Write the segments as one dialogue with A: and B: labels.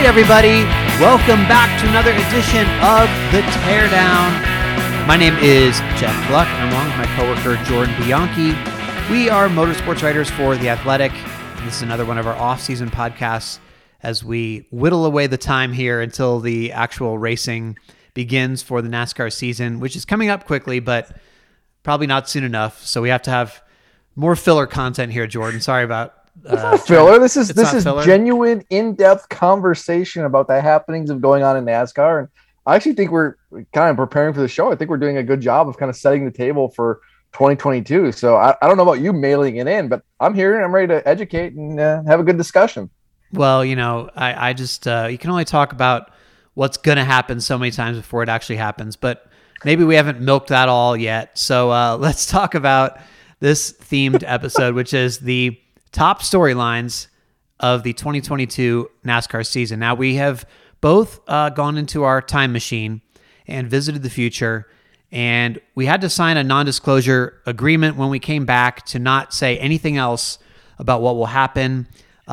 A: everybody. Welcome back to another edition of The Teardown. My name is Jeff Gluck, and I'm along with my coworker Jordan Bianchi. We are motorsports writers for The Athletic. This is another one of our off-season podcasts as we whittle away the time here until the actual racing begins for the NASCAR season, which is coming up quickly, but probably not soon enough. So we have to have more filler content here, Jordan. Sorry about
B: it's not filler. This is genuine, in-depth conversation about the happenings of going on in NASCAR. And I actually think we're kind of preparing for the show. I think we're doing a good job of kind of setting the table for 2022. So I don't know about you mailing it in, but I'm here and I'm ready to educate and have a good discussion.
A: Well, you know, I just you can only talk about what's going to happen so many times before it actually happens. But maybe we haven't milked that all yet. So let's talk about this themed episode, which is the top storylines of the 2022 NASCAR season. Now, we have both gone into our time machine and visited the future, and we had to sign a non-disclosure agreement when we came back to not say anything else about what will happen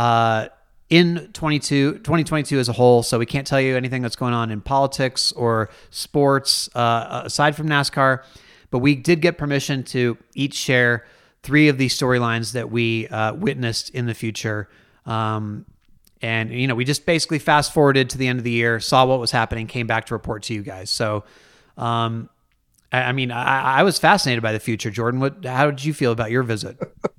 A: in 2022 as a whole. So we can't tell you anything that's going on in politics or sports aside from NASCAR, but we did get permission to each share 3 of these storylines that we witnessed in the future. And, you know, we just basically fast forwarded to the end of the year, saw what was happening, came back to report to you guys. So, I was fascinated by the future. Jordan, how did you feel about your visit?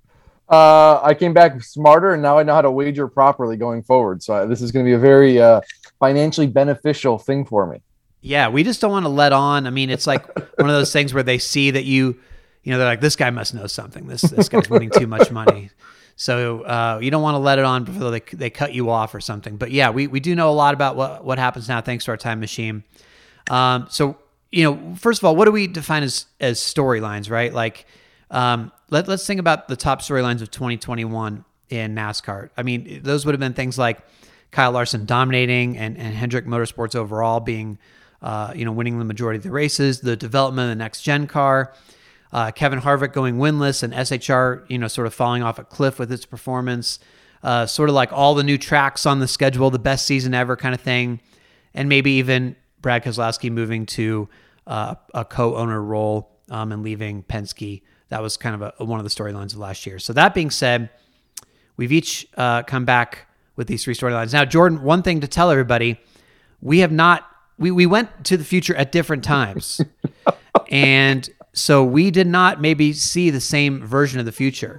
B: I came back smarter, and now I know how to wager properly going forward. So this is going to be a very financially beneficial thing for me.
A: Yeah, we just don't want to let on. I mean, it's like one of those things where they see that they're like, this guy must know something. This guy's winning too much money. So you don't want to let it on before they cut you off or something. But yeah, we do know a lot about what happens now thanks to our time machine. So, you know, first of all, what do we define as storylines, right? Like, let's think about the top storylines of 2021 in NASCAR. I mean, those would have been things like Kyle Larson dominating and Hendrick Motorsports overall being, winning the majority of the races, the development of the next gen car, Kevin Harvick going winless and SHR, sort of falling off a cliff with its performance, sort of like all the new tracks on the schedule, the best season ever kind of thing. And maybe even Brad Keselowski moving to a co-owner role and leaving Penske. That was kind of one of the storylines of last year. So that being said, we've each come back with these 3 storylines. Now, Jordan, one thing to tell everybody, we went to the future at different times. And so we did not maybe see the same version of the future.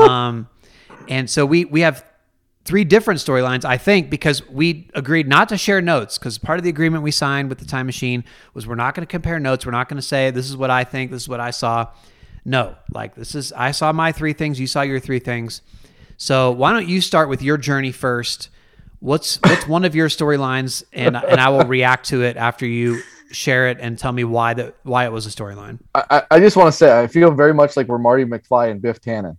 A: And so we have 3 different storylines, I think, because we agreed not to share notes, because part of the agreement we signed with the time machine was we're not going to compare notes. We're not going to say, this is what I think, this is what I saw. No, like I saw my 3 things, you saw your 3 things. So why don't you start with your journey first? What's one of your storylines, and I will react to it after you share it and tell me why it was a storyline.
B: I just want to say, I feel very much like we're Marty McFly and Biff Tannen.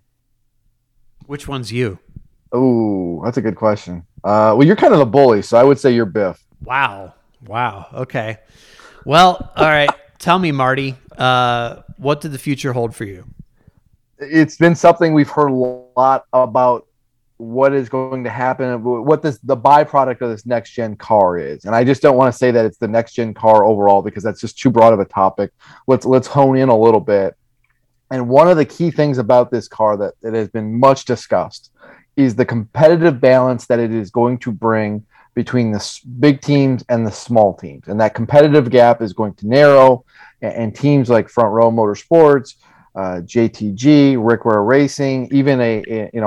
A: Which one's you?
B: Oh, that's a good question. Well, you're kind of the bully, so I would say you're Biff.
A: Wow. Okay. Well, all right. Tell me, Marty, what did the future hold for you?
B: It's been something we've heard a lot about, what is going to happen, what the byproduct of this next gen car is. And I just don't want to say that it's the next gen car overall, because that's just too broad of a topic. Let's hone in a little bit. And one of the key things about this car that has been much discussed is the competitive balance that it is going to bring between the big teams and the small teams. And that competitive gap is going to narrow, and teams like Front Row Motorsports, JTG, Rick Ware Racing, even an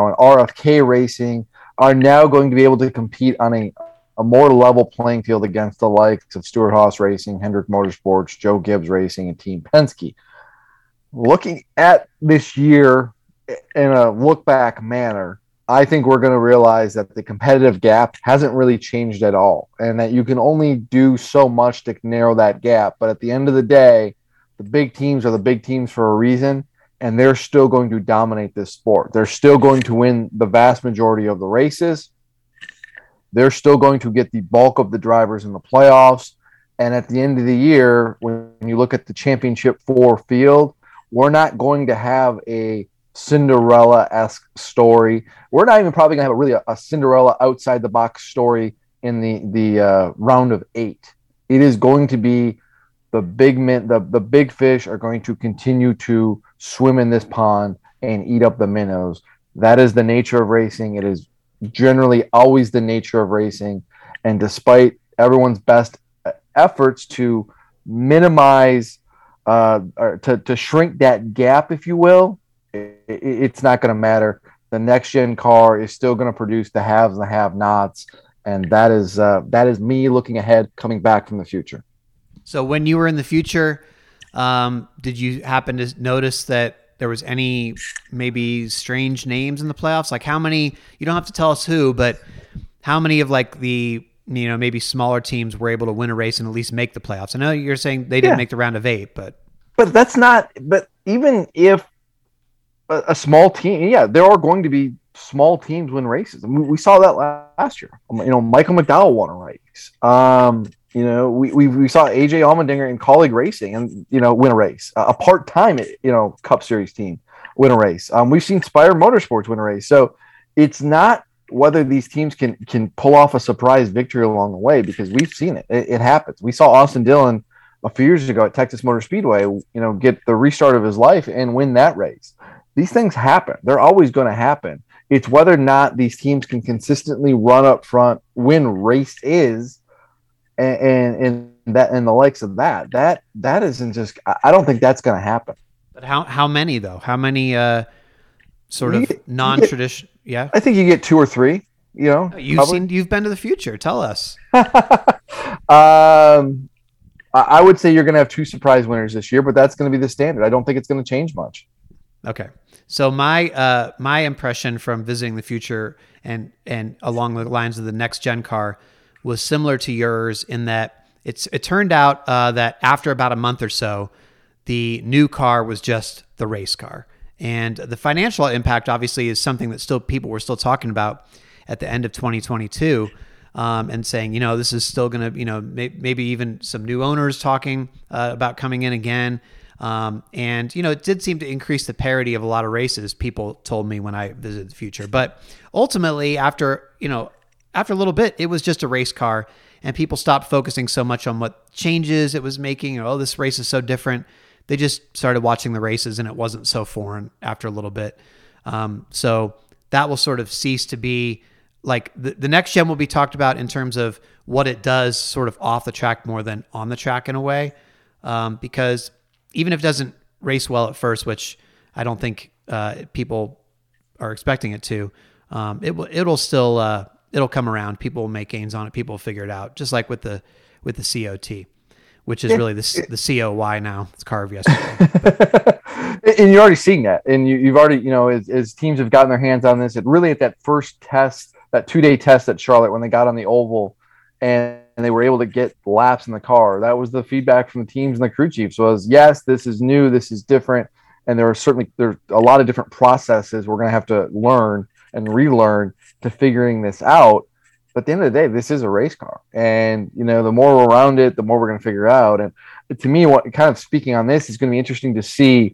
B: RFK Racing are now going to be able to compete on a more level playing field against the likes of Stewart-Haas Racing, Hendrick Motorsports, Joe Gibbs Racing, and Team Penske. Looking at this year in a look-back manner, I think we're going to realize that the competitive gap hasn't really changed at all, and that you can only do so much to narrow that gap. But at the end of the day, the big teams are the big teams for a reason, and they're still going to dominate this sport. They're still going to win the vast majority of the races. They're still going to get the bulk of the drivers in the playoffs. And at the end of the year, when you look at the championship 4 field, we're not going to have a Cinderella-esque story. We're not even probably going to have a Cinderella outside the box story in the round of 8. It is going to be the big fish are going to continue to swim in this pond and eat up the minnows. That is the nature of racing. It is generally always the nature of racing. And despite everyone's best efforts to minimize or to shrink that gap, if you will, it's not going to matter. The next gen car is still going to produce the haves and the have-nots, and that is me looking ahead, coming back from the future.
A: So when you were in the future, did you happen to notice that there was any maybe strange names in the playoffs? Like how many? You don't have to tell us who, but how many of like the maybe smaller teams were able to win a race and at least make the playoffs? I know you're saying they didn't make the round of 8, but
B: that's not. But even if a small team, there are going to be small teams win races. I mean, we saw that last year. Michael McDowell won a race. We saw AJ Allmendinger in Colleague Racing and win a race. A part-time Cup Series team win a race. We've seen Spire Motorsports win a race. So it's not whether these teams can pull off a surprise victory along the way, because we've seen it. It happens. We saw Austin Dillon a few years ago at Texas Motor Speedway, get the restart of his life and win that race. These things happen. They're always going to happen. It's whether or not these teams can consistently run up front, win races, and the likes of that. That isn't just. I don't think that's going to happen.
A: But how many though? How many sort of non-traditional? Yeah,
B: I think you get 2 or 3.
A: You've been to the future. Tell us.
B: I would say you're going to have 2 surprise winners this year, but that's going to be the standard. I don't think it's going to change much.
A: Okay. So my impression from visiting the future and along the lines of the next gen car was similar to yours in that it turned out that after about a month or so, the new car was just the race car. And the financial impact obviously is something that people were still talking about at the end of 2022 and saying, this is still going to, maybe even some new owners talking about coming in again. And it did seem to increase the parity of a lot of races, people told me when I visited the future. But ultimately, after a little bit, it was just a race car, and people stopped focusing so much on what changes it was making. This race is so different. They just started watching the races, and it wasn't so foreign after a little bit. So that will sort of cease to be like the next gen will be talked about in terms of what it does sort of off the track more than on the track in a way. Because even if it doesn't race well at first, which I don't think people are expecting it to, it'll still it'll come around. People will make gains on it. People will figure it out, just like with the COT, which is really the COY now. It's car of yesterday.
B: And you're already seeing that, and you've already as teams have gotten their hands on this. It really at that first test, that 2-day test at Charlotte when they got on the oval and they were able to get laps in the car. That was the feedback from the teams and the crew chiefs was, yes, this is new, this is different. And there's a lot of different processes we're going to have to learn and relearn to figuring this out. But at the end of the day, this is a race car. And, the more we're around it, the more we're going to figure out. And to me, what kind of speaking on this is going to be interesting to see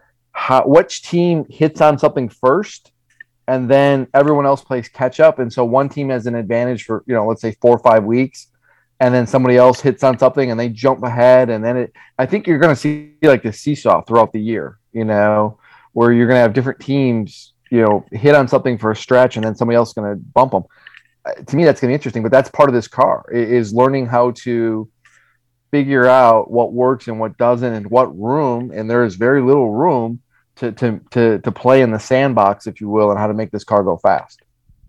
B: which team hits on something first, and then everyone else plays catch up. And so one team has an advantage for, let's say 4 or 5 weeks, and then somebody else hits on something and they jump ahead. And then I think you're going to see like the seesaw throughout the year, where you're going to have different teams, hit on something for a stretch and then somebody else is going to bump them. To me, that's going to be interesting, but that's part of this car is learning how to figure out what works and what doesn't and what room. And there is very little room to play in the sandbox, if you will, and how to make this car go fast.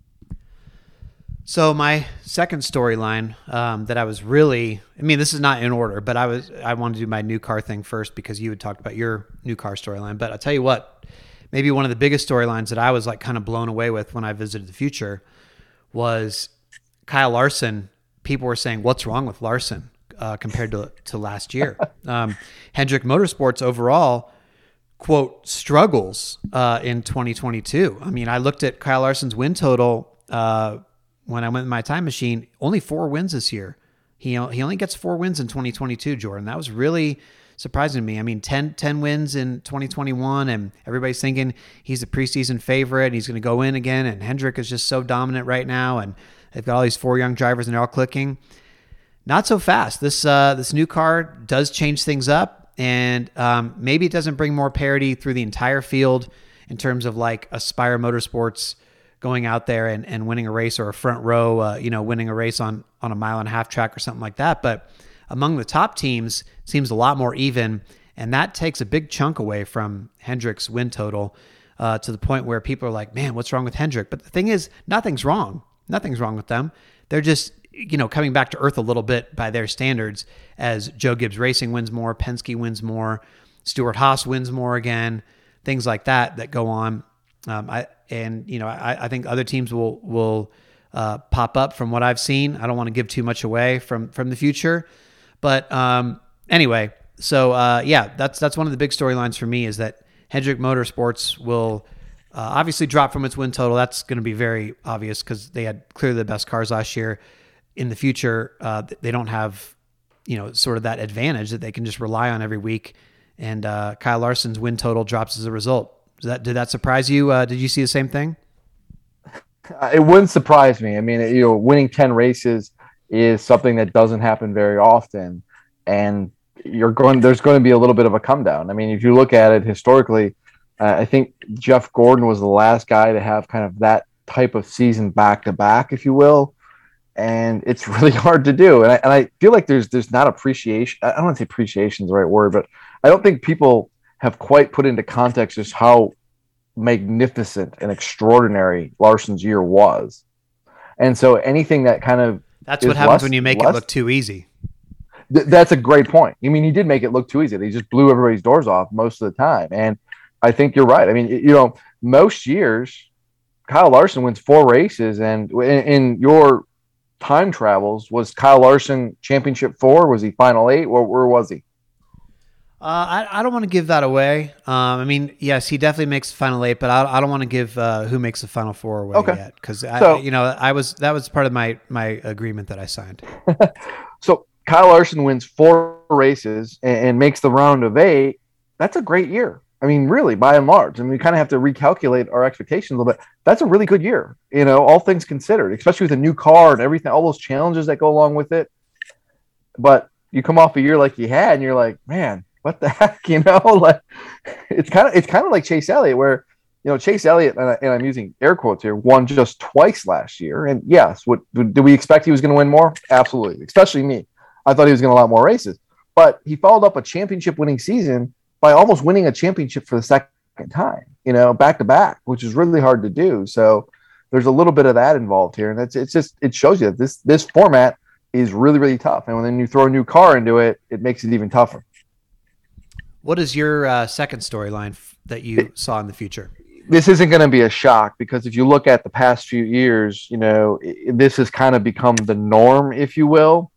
A: So my second storyline that I was really, this is not in order, but I wanted to do my new car thing first because you had talked about your new car storyline. But I'll tell you what, maybe one of the biggest storylines that I was like kind of blown away with when I visited the future was Kyle Larson. People were saying, what's wrong with Larson compared to last year? Hendrick Motorsports overall, quote, struggles in 2022. I looked at Kyle Larson's win total when I went in my time machine, only 4 wins this year. He only gets 4 wins in 2022, Jordan. That was really surprising to me. 10 wins in 2021, and everybody's thinking he's the preseason favorite. He's going to go in again, and Hendrick is just so dominant right now. And They've got all these 4 young drivers, and they're all clicking. Not so fast. This new car does change things up, and maybe it doesn't bring more parity through the entire field in terms of like Aspire Motorsports going out there and winning a race, or a front row, winning a race on a 1.5-mile track or something like that. But among the top teams, it seems a lot more even, and that takes a big chunk away from Hendrick's win total to the point where people are like, man, what's wrong with Hendrick? But the thing is, nothing's wrong. Nothing's wrong with them. They're just, coming back to earth a little bit by their standards, as Joe Gibbs Racing wins more, Penske wins more, Stuart Haas wins more again, things like that go on. I think other teams will pop up from what I've seen. I don't want to give too much away from the future, but anyway, so that's one of the big storylines for me, is that Hendrick Motorsports will obviously drop from its win total. That's going to be very obvious because they had clearly the best cars last year. In the future, they don't have, sort of that advantage that they can just rely on every week. And Kyle Larson's win total drops as a result. Did that surprise you? Did you see the same thing?
B: It wouldn't surprise me. I mean, winning 10 races is something that doesn't happen very often. And there's going to be a little bit of a come down. I mean, if you look at it historically, I think Jeff Gordon was the last guy to have kind of that type of season back to back, if you will. And it's really hard to do. And I feel like there's not appreciation. I don't want to say appreciation is the right word, but I don't think people have quite put into context just how magnificent and extraordinary Larson's year was. And so anything that kind of
A: that's what happens when you make it look too easy.
B: That's a great point. I mean, he did make it look too easy. They just blew everybody's doors off most of the time. And I think you're right. I mean, most years, Kyle Larson wins 4 races, and in your time travels, was Kyle Larson championship 4? Was he final 8? Where was he?
A: I don't want to give that away. I mean, yes, he definitely makes the final 8, but I don't want to give who makes the final 4 away yet, because that was part of my agreement that I signed.
B: So Kyle Larson wins 4 races and makes the round of 8. That's a great year. I mean, really, by and large. I mean, we kind of have to recalculate our expectations a little bit. That's a really good year, all things considered, especially with a new car and everything, all those challenges that go along with it. But you come off a year like you had, and you're like, man, what the heck, Like, it's kind of like Chase Elliott, where Chase Elliott, and I'm using air quotes here, won just twice last year. And yes, do we expect he was going to win more? Absolutely, especially me. I thought he was going to win a lot more races, but he followed up a championship-winning season by almost winning a championship for the second time, back to back, which is really hard to do. So there's a little bit of that involved here, and it shows you that this format is really, really tough. And when you throw a new car into it, it makes it even tougher.
A: What is your second storyline that you saw in the future?
B: This isn't going to be a shock, because if you look at the past few years, this has kind of become the norm, if you will.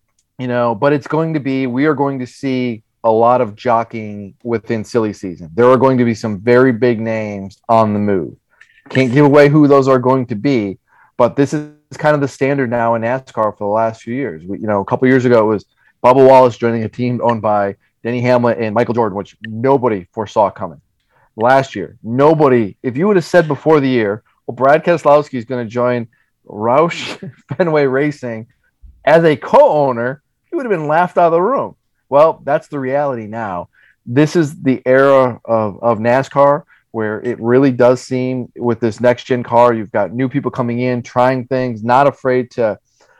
B: But we are going to see a lot of jockeying within silly season. There are going to be some very big names on the move. Can't give away who those are going to be, but this is kind of the standard now in NASCAR for the last few years. A couple years ago, it was Bubba Wallace joining a team owned by Denny Hamlin and Michael Jordan, which nobody foresaw coming. Last year, nobody, if you would have said before the year, well, Brad Keselowski is going to join Roush Fenway Racing as a co-owner, he would have been laughed out of the room. Well, that's the reality now. This is the era of NASCAR where it really does seem, with this next-gen car, you've got new people coming in, trying things, not afraid to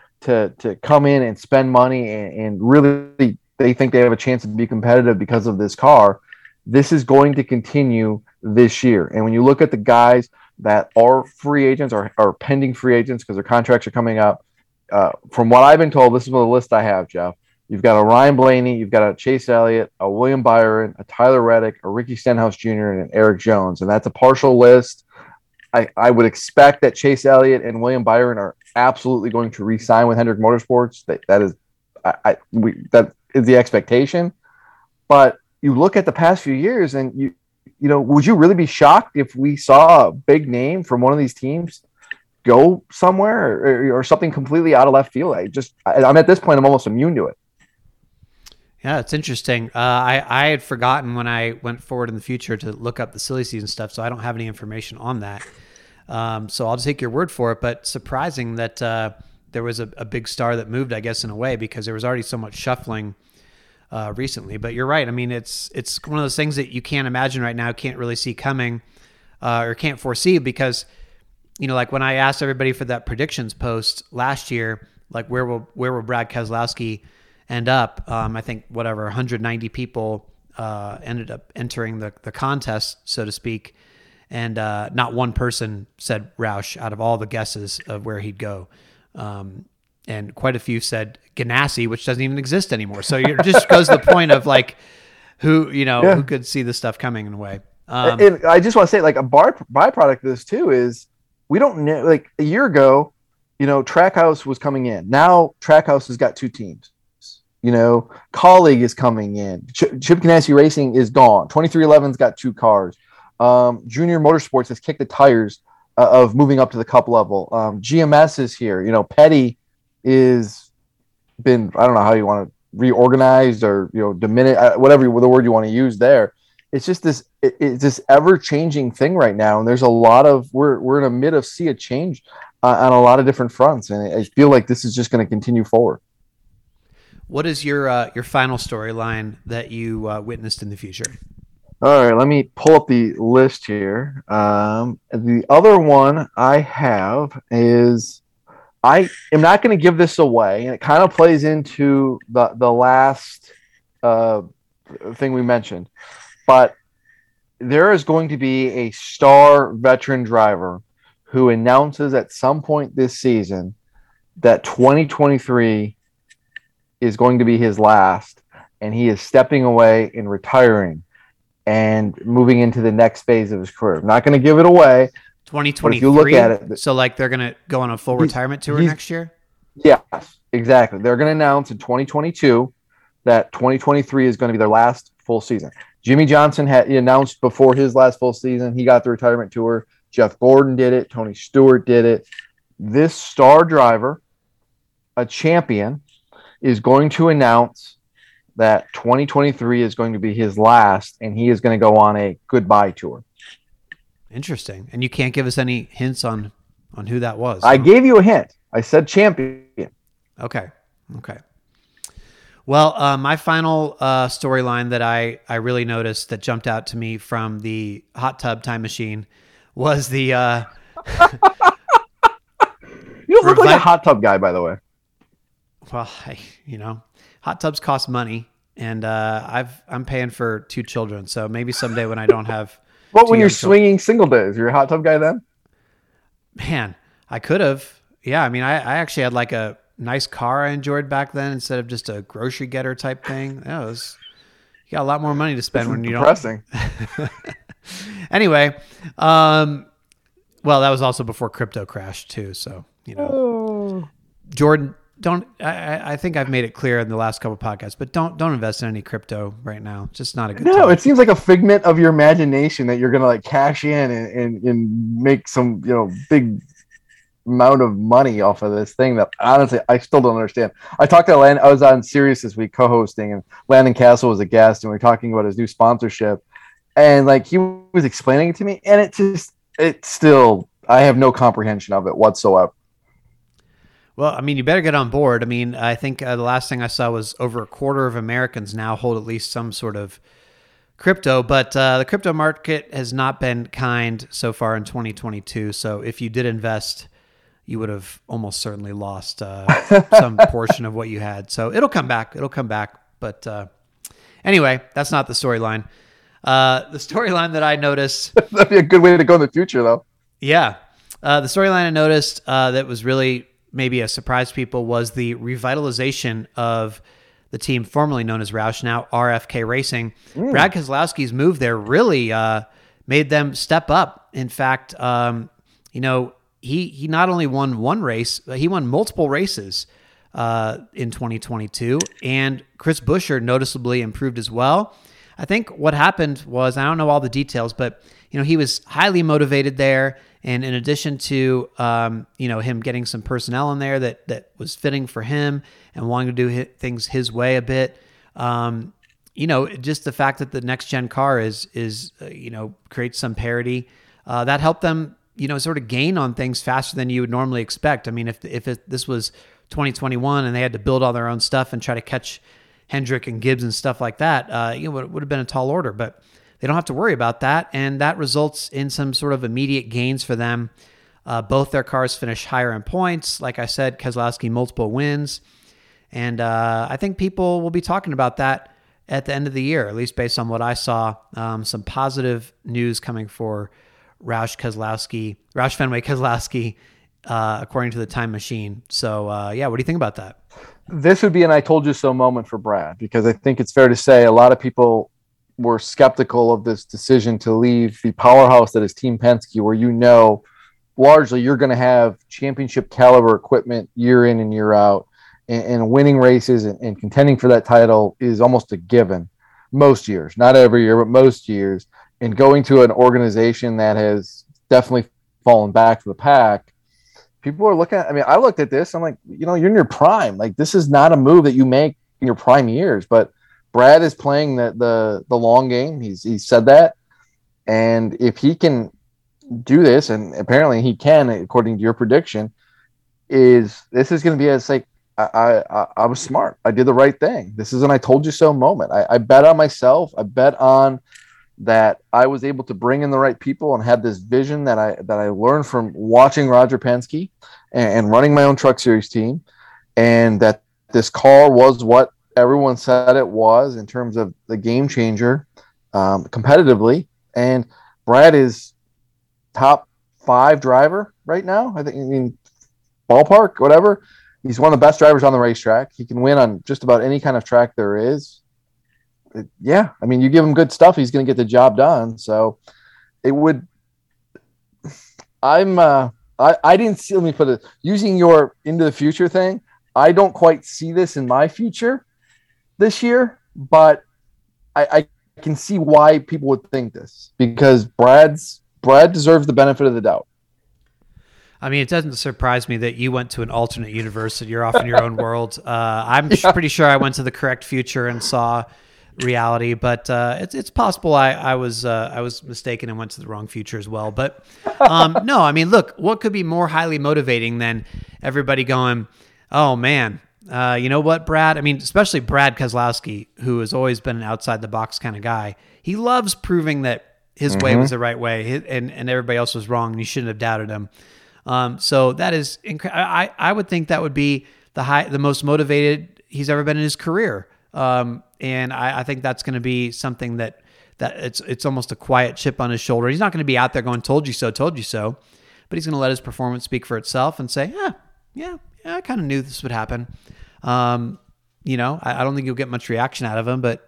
B: come in and spend money, and really they think they have a chance to be competitive because of this car. This is going to continue this year. And when you look at the guys that are free agents or pending free agents because their contracts are coming up, from what I've been told, this is the list I have, Jeff. You've got a Ryan Blaney, you've got a Chase Elliott, a William Byron, a Tyler Reddick, a Ricky Stenhouse Jr., and an Eric Jones. And that's a partial list. I would expect that Chase Elliott and William Byron are absolutely going to re-sign with Hendrick Motorsports. That is the expectation. But you look at the past few years, and would you really be shocked if we saw a big name from one of these teams go somewhere or something completely out of left field? I'm at this point, I'm almost immune to it.
A: Yeah, it's interesting. I had forgotten when I went forward in the future to look up the silly season stuff, so I don't have any information on that. So I'll just take your word for it. But surprising that there was a big star that moved, I guess, in a way, because there was already so much shuffling recently. But you're right. I mean, it's one of those things that you can't imagine right now, can't really see coming or can't foresee, because, like when I asked everybody for that predictions post last year, like where will Brad Keselowski end up? I think 190 people ended up entering the contest, so to speak. And not one person said Roush out of all the guesses of where he'd go. And quite a few said Ganassi, which doesn't even exist anymore. So it just goes to the point of like who could see this stuff coming in a way.
B: And I just want to say, like, a byproduct of this too is we don't know. Like a year ago, Trackhouse was coming in. Now Trackhouse has got two teams. Colleague is coming in. Chip Ganassi Racing is gone. 23XI's got two cars. Junior Motorsports has kicked the tires of moving up to the cup level. GMS is here. Petty is been, I don't know how you want to reorganized or diminish, whatever the word you want to use there. It's just it's this ever changing thing right now, and there's a lot of we're in the mid of sea of change on a lot of different fronts, and I feel like this is just going to continue forward.
A: What is your final storyline that you witnessed in the future?
B: All right, let me pull up the list here. The other one I have is, I am not going to give this away, and it kind of plays into the last thing we mentioned. But there is going to be a star veteran driver who announces at some point this season that 2023 is going to be his last, and he is stepping away and retiring and moving into the next phase of his career. I'm not going to give it away.
A: 2023.
B: If you look at it,
A: so like they're going to go on a full retirement tour next year?
B: Yes, exactly. They're going to announce in 2022 that 2023 is going to be their last full season. Jimmy Johnson had announced before his last full season, he got the retirement tour. Jeff Gordon did it. Tony Stewart did it. This star driver, a champion, is going to announce that 2023 is going to be his last, and he is going to go on a goodbye tour.
A: Interesting. And you can't give us any hints on who that was?
B: I gave you a hint. I said champion.
A: Okay. Well, my final storyline that I really noticed that jumped out to me from the hot tub time machine was the...
B: You don't look like a hot tub guy, by the way.
A: Well, hot tubs cost money, and I'm paying for 2 children, so maybe someday when I don't have...
B: Well, when you're swinging single days, you're a hot tub guy then?
A: Man, I could have. Yeah, I mean, I actually had like a nice car I enjoyed back then instead of just a grocery getter type thing. You got a lot more money to spend when you
B: depressing.
A: Don't. Anyway, well, that was also before crypto crashed too. So, Jordan, I think I've made it clear in the last couple of podcasts, but don't invest in any crypto right now. Just not a good time.
B: It seems like a figment of your imagination that you're going to like cash in and make some, big amount of money off of this thing that honestly, I still don't understand. I talked to Landon. I was on Sirius this week co-hosting, and Landon Castle was a guest, and we were talking about his new sponsorship, and like he was explaining it to me, and it's still, I have no comprehension of it whatsoever.
A: Well, I mean, you better get on board. I mean, I think the last thing I saw was over a quarter of Americans now hold at least some sort of crypto, but the crypto market has not been kind so far in 2022. So if you did invest, you would have almost certainly lost some portion of what you had. So it'll come back. But anyway, that's not the storyline. The storyline that I noticed...
B: That'd be a good way to go in the future, though.
A: Yeah. The storyline I noticed that was really maybe a surprise to people was the revitalization of the team formerly known as Roush, now RFK Racing. Brad Keselowski's move there really made them step up. In fact, he not only won one race, but he won multiple races in 2022. And Chris Buescher noticeably improved as well. I think what happened was, I don't know all the details, but he was highly motivated there. And in addition to, him getting some personnel in there that was fitting for him and wanting to do things his way a bit, just the fact that the next gen car is creates some parity, that helped them, sort of gain on things faster than you would normally expect. I mean, if this was 2021 and they had to build all their own stuff and try to catch Hendrick and Gibbs and stuff like that, it would have been a tall order, but they don't have to worry about that. And that results in some sort of immediate gains for them. Both their cars finish higher in points. Like I said, Keselowski, multiple wins. And I think people will be talking about that at the end of the year, at least based on what I saw. Some positive news coming for Roush Fenway Keselowski, according to the Time Machine. So, what do you think about that?
B: This would be an I told you so moment for Brad, because I think it's fair to say a lot of people were skeptical of this decision to leave the powerhouse that is Team Penske, where largely you're going to have championship caliber equipment year in and year out, and winning races and contending for that title is almost a given most years, not every year, but most years. And going to an organization that has definitely fallen back to the pack, people are looking at, I looked at this, I'm like, you're in your prime. Like, this is not a move that you make in your prime years, but Brad is playing the long game. He's said that. And if he can do this, and apparently he can, according to your prediction, this is going to be I was smart. I did the right thing. This is an I told you so moment. I bet on myself. I bet on that I was able to bring in the right people and had this vision that I learned from watching Roger Penske and running my own Truck Series team, and that this car was what everyone said it was in terms of the game changer competitively. And Brad is top 5 driver right now. I think, ballpark, whatever. He's one of the best drivers on the racetrack. He can win on just about any kind of track there is. You give him good stuff, he's going to get the job done. So it would. I didn't see. Let me put it using your into the future thing. I don't quite see this in my future this year, but I can see why people would think this, because Brad deserves the benefit of the doubt.
A: It doesn't surprise me that you went to an alternate universe and you're off in your own world. I'm pretty sure I went to the correct future and saw reality, but it's possible I was mistaken and went to the wrong future as well. But no, look, what could be more highly motivating than everybody going, oh man, you know what, Brad? Especially Brad Keselowski, who has always been an outside the box kind of guy. He loves proving that his way was the right way, and everybody else was wrong, and you shouldn't have doubted him. So that is I would think that would be the most motivated he's ever been in his career. And I think that's going to be something that it's almost a quiet chip on his shoulder. He's not going to be out there going, told you so, but he's going to let his performance speak for itself and say, yeah, I kind of knew this would happen. I don't think you'll get much reaction out of him, but,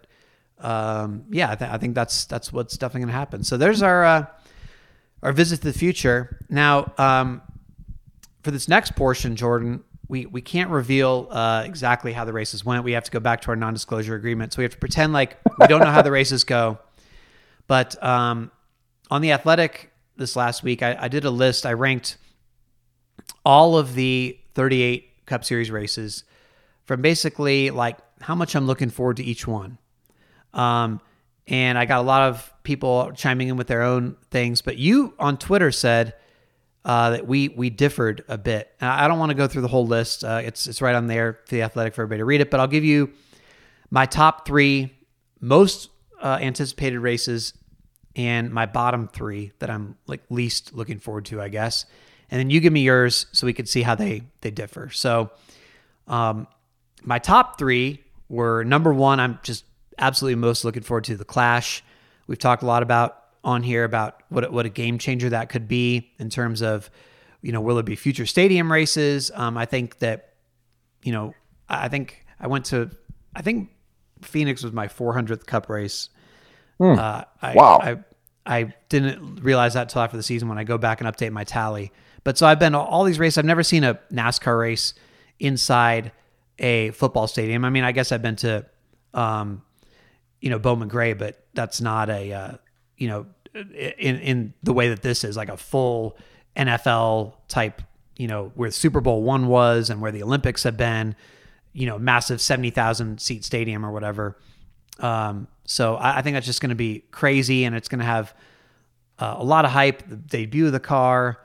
A: I think that's what's definitely going to happen. So there's our visit to the future. Now, for this next portion, Jordan, we can't reveal exactly how the races went. We have to go back to our non-disclosure agreement. So we have to pretend like we don't know how the races go. But on The Athletic this last week, I did a list. I ranked all of the 38 Cup Series races from basically like how much I'm looking forward to each one. And I got a lot of people chiming in with their own things. But you on Twitter said that we differed a bit. I don't want to go through the whole list. It's right on there for The Athletic for everybody to read it. But I'll give you my top 3 most anticipated races and my bottom 3 that I'm like least looking forward to, I guess. And then you give me yours so we can see how they differ. So my top 3 were, number 1, I'm just absolutely most looking forward to the Clash. We've talked a lot about on here about what a game changer that could be in terms of, will there be future stadium races? I think that, I think Phoenix was my 400th Cup race.
B: Wow.
A: I didn't realize that till after the season when I go back and update my tally. But so I've been all these races. I've never seen a NASCAR race inside a football stadium. I guess I've been to, Bowman Gray, but that's not a, in the way that this is like a full NFL type, where Super Bowl I was and where the Olympics have been, massive 70,000 seat stadium or whatever. So I think that's just going to be crazy, and it's going to have a lot of hype. The debut of the car.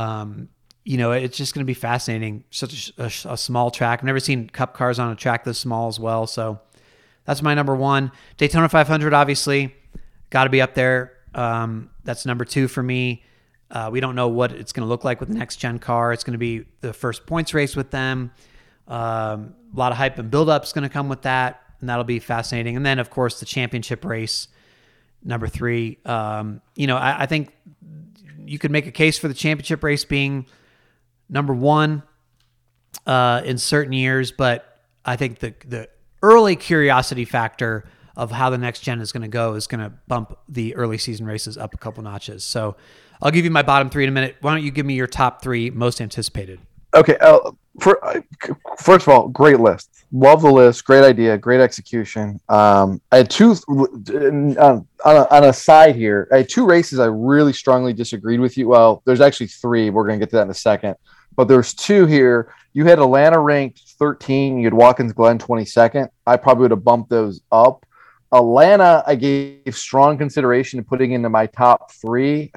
A: It's just going to be fascinating. Such a small track. I've never seen Cup cars on a track this small as well. So that's my number one. Daytona 500, obviously, got to be up there. That's number two for me. We don't know what it's going to look like with the next gen car. It's going to be the first points race with them. A lot of hype and build-up is going to come with that, and that'll be fascinating. And then, of course, the championship race, number three. I think you could make a case for the championship race being number one in certain years, but I think the early curiosity factor of how the next gen is going to go is going to bump the early season races up a couple notches. So I'll give you my bottom three in a minute. Why don't you give me your top three most anticipated?
B: Okay. First of all, great list. Love the list. Great idea. Great execution. I had two on a side here. I had two races I really strongly disagreed with you. Well, there's actually three. We're going to get to that in a second. But there's two here. You had Atlanta ranked 13. You had Watkins Glen 22nd. I probably would have bumped those up. Atlanta, I gave strong consideration to putting into my top three.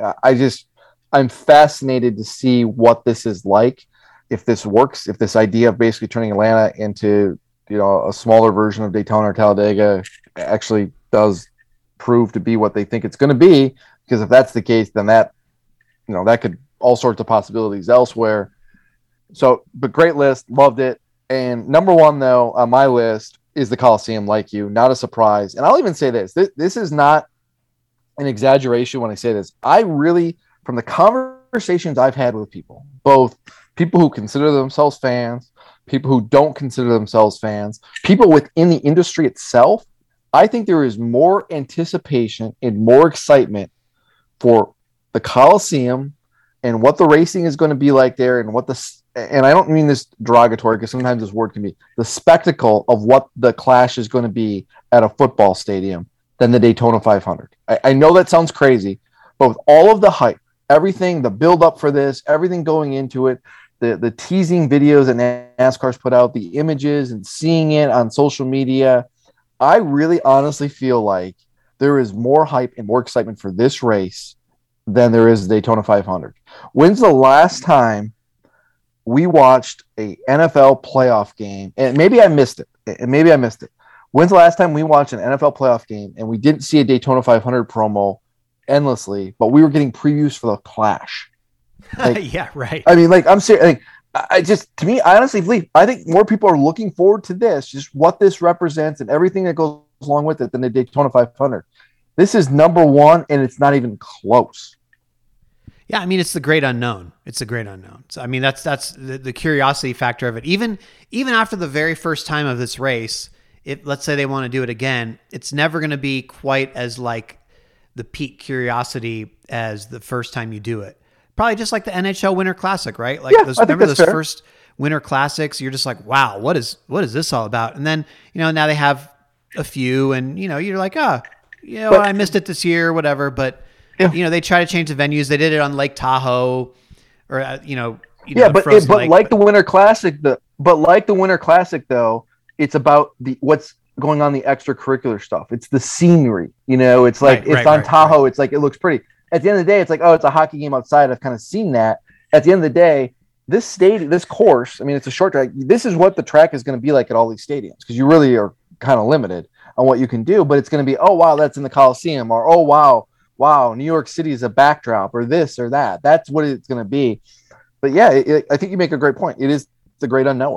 B: I'm fascinated to see what this is like. If this works, if this idea of basically turning Atlanta into, a smaller version of Daytona or Talladega actually does prove to be what they think it's going to be, because if that's the case, then that could all sorts of possibilities elsewhere. So, but great list, loved it. And number one, though, on my list is the Coliseum, like you, not a surprise. And I'll even say this is not an exaggeration when I say this. I really, from the conversations I've had with people, both people who consider themselves fans, people who don't consider themselves fans, people within the industry itself, I think there is more anticipation and more excitement for the Coliseum and what the racing is going to be like there, and I don't mean this derogatory because sometimes this word can be the spectacle of what the Clash is going to be at a football stadium than the Daytona 500. I know that sounds crazy, but with all of the hype, everything, the build up for this, everything going into it, the teasing videos that NASCAR's put out, the images and seeing it on social media, I really honestly feel like there is more hype and more excitement for this race than there is the Daytona 500. When's the last time we watched a NFL playoff game? And maybe I missed it. When's the last time we watched an NFL playoff game and we didn't see a Daytona 500 promo endlessly, but we were getting previews for the Clash?
A: Yeah, right.
B: I mean, I'm serious. To me, I honestly believe, I think more people are looking forward to this, just what this represents and everything that goes along with it, than the Daytona 500. This is number one, and it's not even close.
A: Yeah, I mean, it's the great unknown. So, I mean, that's the curiosity factor of it. Even after the very first time of this race, let's say they want to do it again, it's never going to be quite as like the peak curiosity as the first time you do it. Probably just like the NHL Winter Classic, right? Like, remember those first Winter Classics? You're just like, wow, what is this all about? And then, now they have a few, and you're like, I missed it this year, whatever. But they try to change the venues. They did it on Lake Tahoe, or
B: like the Winter Classic, though, it's about what's going on, the extracurricular stuff. It's the scenery, It's like it's on Tahoe. Right. It's like it looks pretty. At the end of the day, it's like, oh, it's a hockey game outside. I've kind of seen that. At the end of the day, this course, I mean, it's a short track. This is what the track is going to be like at all these stadiums, because you really are kind of limited on what you can do. But it's going to be, oh, wow, that's in the Coliseum, or oh, wow, New York City is a backdrop, or this or that. That's what it's going to be. But yeah, I think you make a great point. It is the great unknown.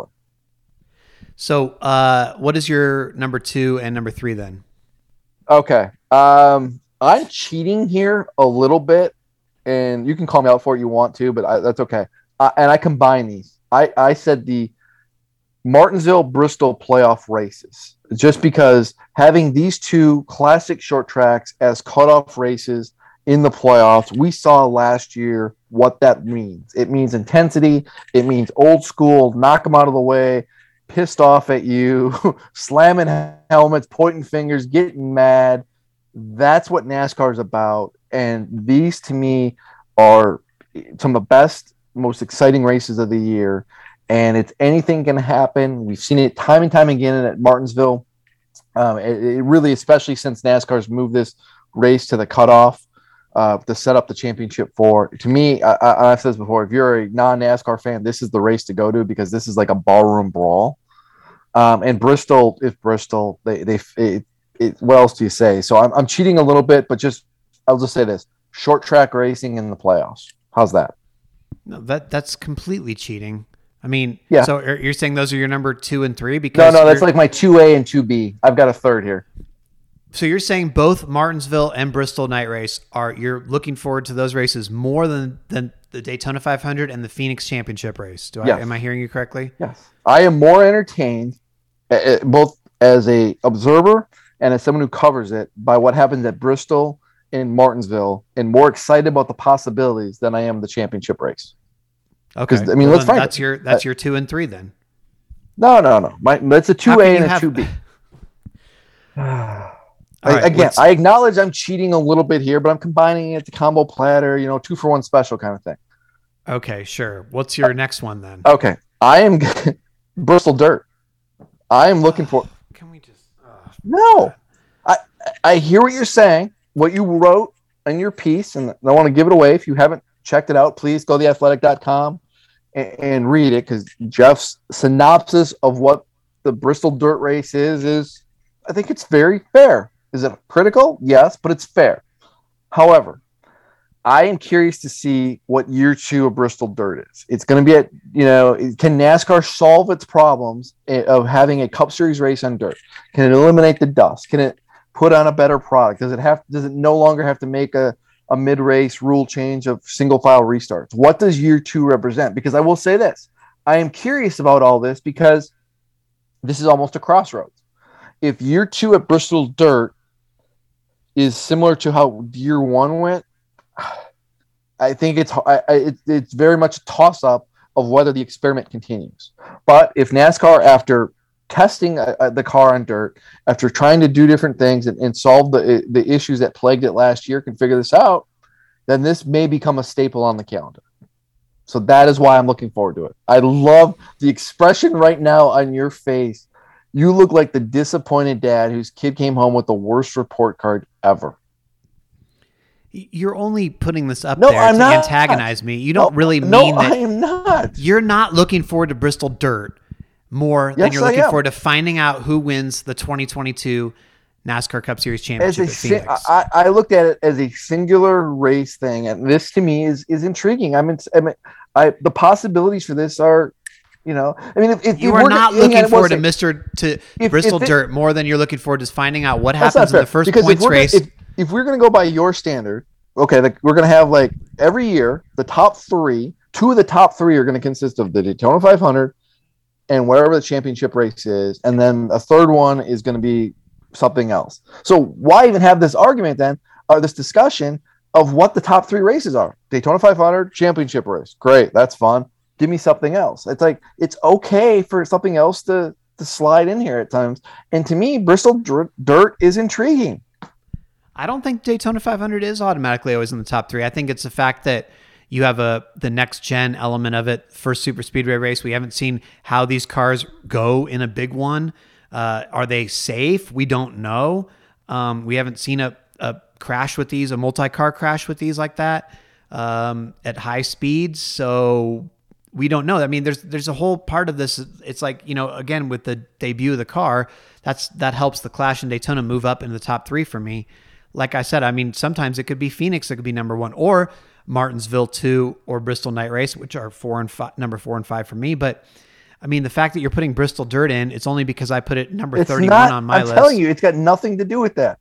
A: So what is your number two and number three then?
B: Okay. I'm cheating here a little bit, and you can call me out for it you want to, but that's okay. And I combine these. I said the Martinsville-Bristol playoff races, just because having these two classic short tracks as cutoff races in the playoffs, we saw last year what that means. It means intensity. It means old school, knock them out of the way, pissed off at you, slamming helmets, pointing fingers, getting mad. That's what NASCAR is about. And these, to me, are some of the best, most exciting races of the year. And it's anything can happen. We've seen it time and time again at Martinsville. It really, especially since NASCAR's moved this race to the cutoff, to set up the championship for. To me, I've said this before, if you're a non-NASCAR fan, this is the race to go to because this is like a barroom brawl. And Bristol is Bristol. What else do you say? So I'm cheating a little bit, but I'll just say this: short track racing in the playoffs. How's that?
A: No, that's completely cheating. I mean,
B: yeah.
A: So you're saying those are your number 2 and 3? Because
B: no, that's like my 2A and 2B. I've got a third here.
A: So you're saying both Martinsville and Bristol night race you're looking forward to those races more than the Daytona 500 and the Phoenix Championship race? Am I hearing you correctly?
B: Yes. I am more entertained, both as a observer and as someone who covers it, by what happens at Bristol and Martinsville, and more excited about the possibilities than I am the championship race.
A: Okay.
B: I mean, let's find
A: that's your 2 and 3 then.
B: No. That's a 2A and a 2B. Right, I acknowledge I'm cheating a little bit here, but I'm combining it to combo platter, 2-for-1 special kind of thing.
A: Okay, sure. What's your next one then?
B: Okay. I am Bristol Dirt. I am looking for.
A: Can we just?
B: No. I hear what you're saying, what you wrote in your piece, and I want to give it away. If you haven't checked it out, please go to theathletic.com and read it, because Jeff's synopsis of what the Bristol Dirt race is I think it's very fair. Is it critical? Yes, but it's fair. However, I am curious to see what year 2 of Bristol Dirt is. It's going to be can NASCAR solve its problems of having a Cup Series race on dirt? Can it eliminate the dust? Can it put on a better product? Does it no longer have to make a mid-race rule change of single file restarts? What does year 2 represent? Because I will say this, I am curious about all this because this is almost a crossroads. If year 2 at Bristol Dirt is similar to how year 1 went, I think it's very much a toss-up of whether the experiment continues. But if NASCAR, after testing the car on dirt, after trying to do different things and solve the issues that plagued it last year, can figure this out, then this may become a staple on the calendar. So that is why I'm looking forward to it. I love the expression right now on your face. You look like the disappointed dad whose kid came home with the worst report card ever.
A: You're only putting this up there to antagonize me. You don't really mean that.
B: No, I am not.
A: You're not looking forward to Bristol Dirt more than you're looking forward to finding out who wins the 2022 NASCAR Cup Series Championship at Phoenix.
B: I looked at it as a singular race thing, and this to me is intriguing. The possibilities for this are, if
A: you are not looking forward to Bristol Dirt more than you're looking forward to finding out what happens in the first points race.
B: If we're going to go by your standard, okay, we're going to have every year, the top 3, 2 of the top 3 are going to consist of the Daytona 500 and wherever the championship race is. And then a third one is going to be something else. So why even have this argument then, or this discussion of what the top 3 races are? Daytona 500, championship race. Great. That's fun. Give me something else. It's it's okay for something else to slide in here at times. And to me, Bristol Dirt is intriguing.
A: I don't think Daytona 500 is automatically always in the top 3. I think it's the fact that you have the next gen element of it. First super speedway race. We haven't seen how these cars go in a big one. Are they safe? We don't know. We haven't seen a crash with these, a multi-car crash with these like that at high speeds. So we don't know. I mean, there's a whole part of this. It's again, with the debut of the car, that helps the Clash in Daytona move up into the top 3 for me. Like I said, I mean, sometimes it could be Phoenix that could be number 1, or Martinsville 2, or Bristol Night Race, which are number 4 and 5 for me. But I mean, the fact that you're putting Bristol Dirt in, it's only because I put it number 31 on my list.
B: I'm telling you, it's got nothing to do with that.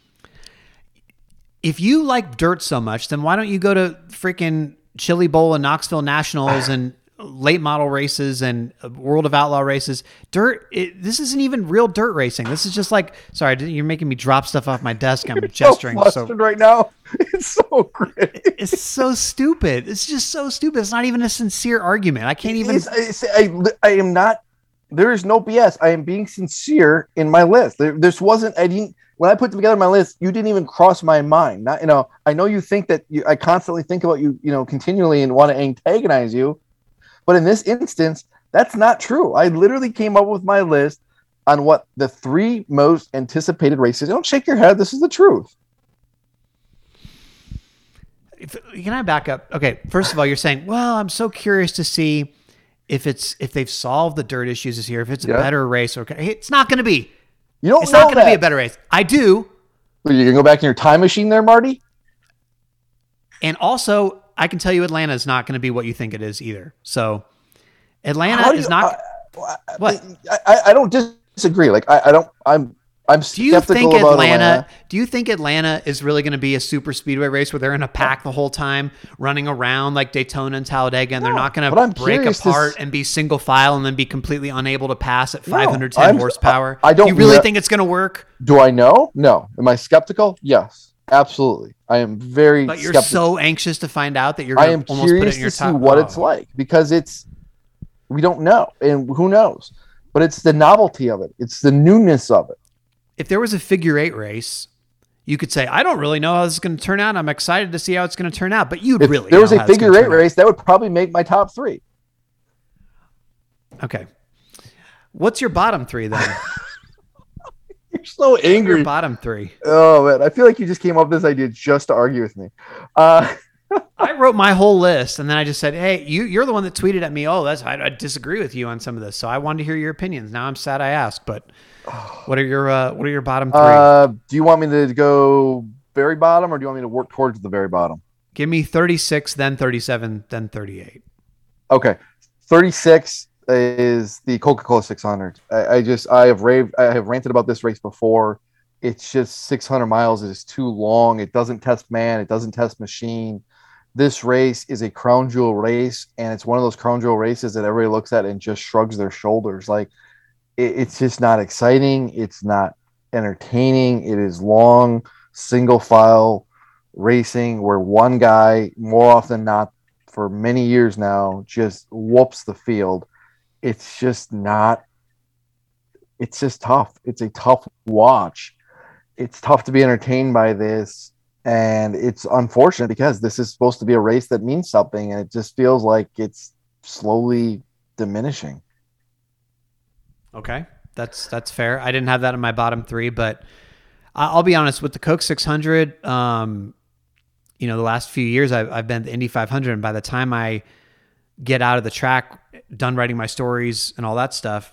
A: If you like dirt so much, then why don't you go to freaking Chili Bowl and Knoxville Nationals and late model races and World of Outlaw races? This isn't even real dirt racing. This is just sorry, you're making me drop stuff off my desk. I'm gesturing
B: so flustered right now. It's so great.
A: It's so stupid. It's just so stupid. It's not even a sincere argument. I can't even.
B: I am not. There is no BS. I am being sincere in my list. This wasn't. I didn't. When I put together my list, you didn't even cross my mind. Not, I know you think that I constantly think about you, continually and want to antagonize you. But in this instance, that's not true. I literally came up with my list on what the 3 most anticipated races. Don't shake your head. This is the truth.
A: Can I back up? Okay, first of all, you're saying, well, I'm so curious to see if they've solved the dirt issues this year, if it's a better race. Or it's not going to be.
B: You don't
A: it's
B: know
A: not going to
B: that.
A: be a better race. I do.
B: You're going to go back in your time machine there, Marty?
A: And also, I can tell you Atlanta is not going to be what you think it is either. So Atlanta is not. What?
B: I don't disagree. Like, I'm
A: Do you think
B: about Atlanta.
A: Do you think Atlanta is really going to be a super speedway race where they're in a pack the whole time, running around like Daytona and Talladega, and they're not going to break apart and be single file and then be completely unable to pass at 510 horsepower?
B: I don't.
A: Do you really think it's going to work?
B: Do I know? No. Am I skeptical? Yes, absolutely. I am very.
A: But you're
B: skeptical.
A: So anxious to find out that you're going to almost put it in your top.
B: I am curious to see what it's like because we don't know, and who knows? But it's the novelty of it. It's the newness of it.
A: If there was a figure 8 race, you could say, I don't really know how this is going to turn out. I'm excited to see how it's going to turn out. But if
B: there was a figure 8 race, that would probably make my top 3.
A: Okay. What's your bottom 3 then?
B: You're so angry.
A: Your bottom 3.
B: Oh, man. I feel like you just came up with this idea just to argue with me.
A: I wrote my whole list, and then I just said, hey, you're the one that tweeted at me, I disagree with you on some of this. So I wanted to hear your opinions. Now I'm sad I asked, but what are your bottom 3?
B: Do you want me to go very bottom, or do you want me to work towards the very bottom?
A: Give me 36, then 37, then 38.
B: Okay. 36 is the Coca-Cola 600. I have ranted about this race before. It's just 600 miles is too long. It doesn't test man. It doesn't test machine. This race is a crown jewel race, and it's one of those crown jewel races that everybody looks at and just shrugs their shoulders. Like, it's just not exciting. It's not entertaining. It is long, single file racing where one guy, more often than not, for many years now, just whoops the field. It's just tough. It's a tough watch. It's tough to be entertained by this. And it's unfortunate because this is supposed to be a race that means something, and it just feels like it's slowly diminishing.
A: Okay, that's fair. I didn't have that in my bottom 3, but I'll be honest with the Coke 600. The last few years I've been the Indy 500, and by the time I get out of the track, done writing my stories and all that stuff,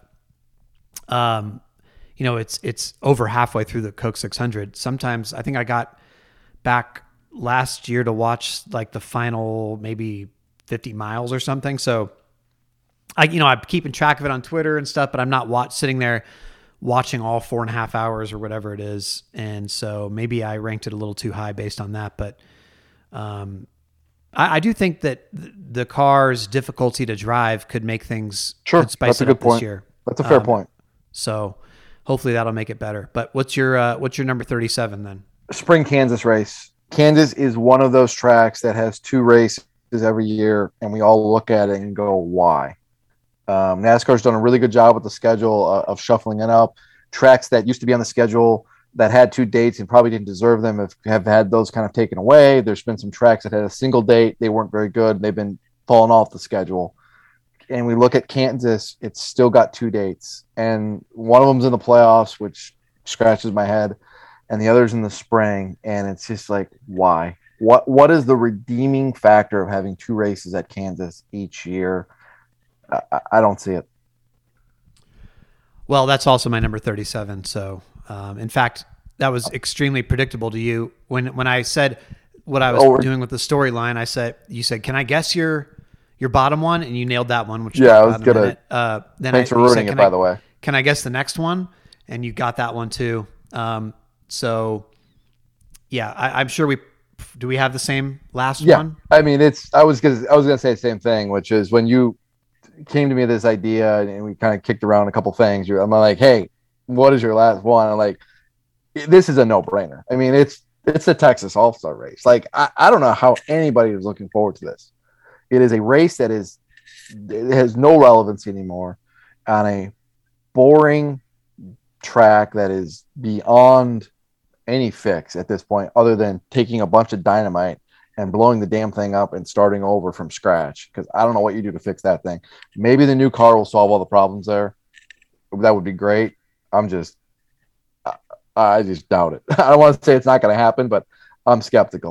A: it's over halfway through the Coke 600. Sometimes I think I got back last year to watch like the final maybe 50 miles or something. So I'm keeping track of it on Twitter and stuff, but I'm not sitting there watching all 4.5 hours or whatever it is. And so maybe I ranked it a little too high based on that. But I do think that the car's difficulty to drive could make things could spice it up this year.
B: That's a fair point.
A: So hopefully that'll make it better. But what's your number 37 then?
B: Spring Kansas race. Kansas is one of those tracks that has 2 races every year, and we all look at it and go, why? NASCAR's done a really good job with the schedule of shuffling it up. Tracks that used to be on the schedule that had 2 dates and probably didn't deserve them have had those kind of taken away. There's been some tracks that had a single date. They weren't very good. They've been falling off the schedule. And we look at Kansas, it's still got 2 dates. And one of them's in the playoffs, which scratches my head, and the other's in the spring. And it's just like, why? What is the redeeming factor of having 2 races at Kansas each year? I don't see it.
A: Well, that's also my number 37. So, in fact, that was extremely predictable to you. When I said what I was doing with the storyline, you said, "Can I guess your bottom one?" And you nailed that one. Which
B: I was good.
A: Thanks
B: for ruining it, by the way.
A: Can I guess the next one? And you got that one too. So, yeah, I'm sure do we have the same last one?
B: I mean, I was gonna say the same thing, which is when you came to me with this idea and we kind of kicked around a couple things. I'm like, hey, what is your last one? I'm like, this is a no-brainer. I mean, it's the Texas All-Star race. Like, I don't know how anybody is looking forward to this. It is a race it has no relevancy anymore on a boring track that is beyond any fix at this point, other than taking a bunch of dynamite and blowing the damn thing up and starting over from scratch. Because I don't know what you do to fix that thing. Maybe the new car will solve all the problems there. That would be great. I just doubt it. I don't want to say it's not going to happen, but I'm skeptical.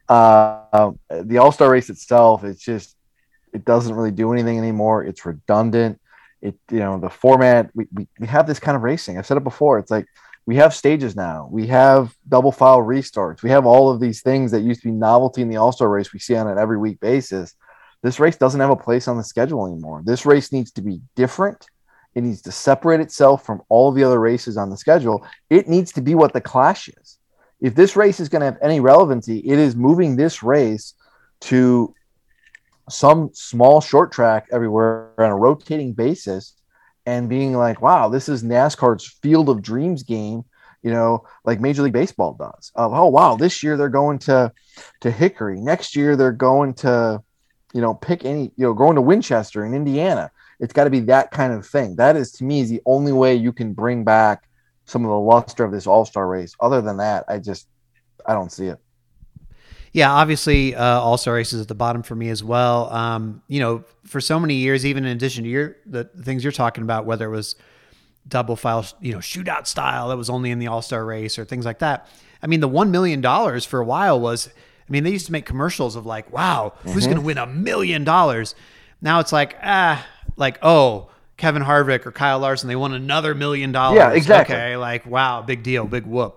B: The All-Star race itself, it doesn't really do anything anymore. It's redundant. The format, we have this kind of racing. I've said it before. It's like we have stages now. We have double file restarts. We have all of these things that used to be novelty in the All-Star race we see on an every week basis. This race doesn't have a place on the schedule anymore. This race needs to be different. It needs to separate itself from all of the other races on the schedule. It needs to be what the Clash is. If this race is going to have any relevancy, it is moving this race to some small short track everywhere on a rotating basis and being like, wow, this is NASCAR's Field of Dreams game, like Major League Baseball does. Oh, wow, this year they're going to Hickory. Next year they're going to, going to Winchester in Indiana. It's got to be that kind of thing. That is, to me, is the only way you can bring back some of the luster of this All-Star race. Other than that, I don't see it.
A: Yeah, obviously, All-Star races at the bottom for me as well. For so many years, even in addition to the things you're talking about, whether it was double file, shootout style that was only in the All-Star race or things like that. I mean, the $1 million for a while was, they used to make commercials of like, wow, who's going to win $1 million? Now it's like, Kevin Harvick or Kyle Larson, they won another $1 million.
B: Yeah, exactly.
A: Okay, like, wow, big deal, big whoop.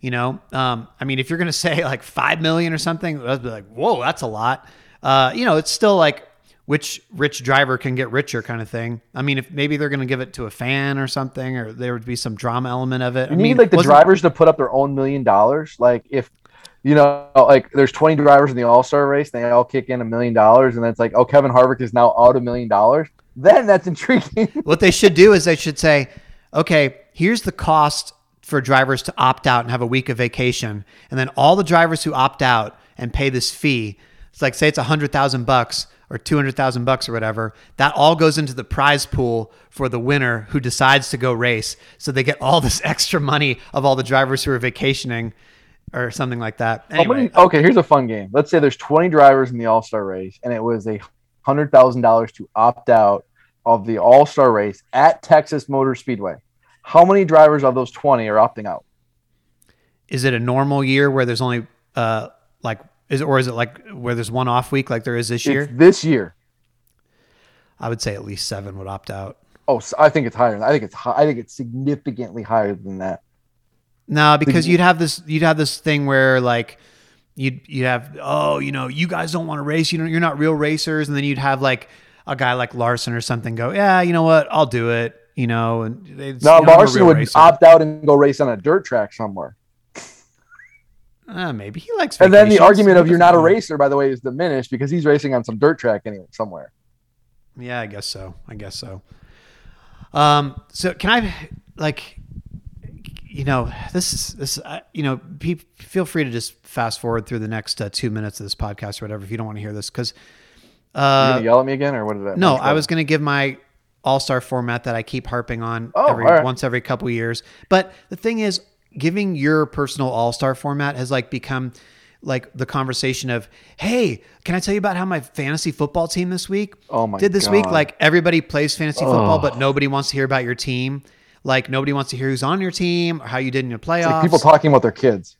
A: If you're going to say like 5 million or something, I'd be like, whoa, that's a lot. It's still like which rich driver can get richer kind of thing. If maybe they're going to give it to a fan or something, or there would be some drama element of it.
B: You need the drivers to put up their own $1 million. Like if, there's 20 drivers in the All-Star race, they all kick in $1 million. And then it's like, oh, Kevin Harvick is now out $1 million. Then that's intriguing.
A: What they should do is they should say, okay, here's the cost for drivers to opt out and have a week of vacation. And then all the drivers who opt out and pay this fee, it's like, say it's $100,000 or $200,000 or whatever, that all goes into the prize pool for the winner who decides to go race. So they get all this extra money of all the drivers who are vacationing or something like that. Anyway.
B: Okay, here's a fun game. Let's say there's 20 drivers in the All-Star race and it was $100,000 to opt out of the All-Star race at Texas Motor Speedway. How many drivers of those 20 are opting out?
A: Is it a normal year where there's only is it like where there's one off week like there is this year?
B: It's this year.
A: I would say at least 7 would opt out.
B: Oh, so I think it's higher. I think it's significantly higher than that.
A: No, because you'd have this thing where like you'd have, you guys don't want to race, you're not real racers, and then you'd have like a guy like Larson or something go, yeah, you know what, I'll do it. And
B: Larson would opt out and go race on a dirt track somewhere.
A: Maybe he likes
B: vacations. And then the argument of you're not a racer, by the way, is diminished because he's racing on some dirt track anyway somewhere.
A: Yeah, I guess so. So can I feel free to just fast forward through the next 2 minutes of this podcast or whatever if you don't want to hear this because.
B: You gonna yell at me again or what is that?
A: No, I was going to give my All-Star format that I keep harping on once every couple years. But the thing is, giving your personal All-Star format has become the conversation of, hey, can I tell you about how my fantasy football team this week did this week? Like everybody plays fantasy football, but nobody wants to hear about your team. Like nobody wants to hear who's on your team or how you did in your playoffs. It's
B: like people talking about their kids.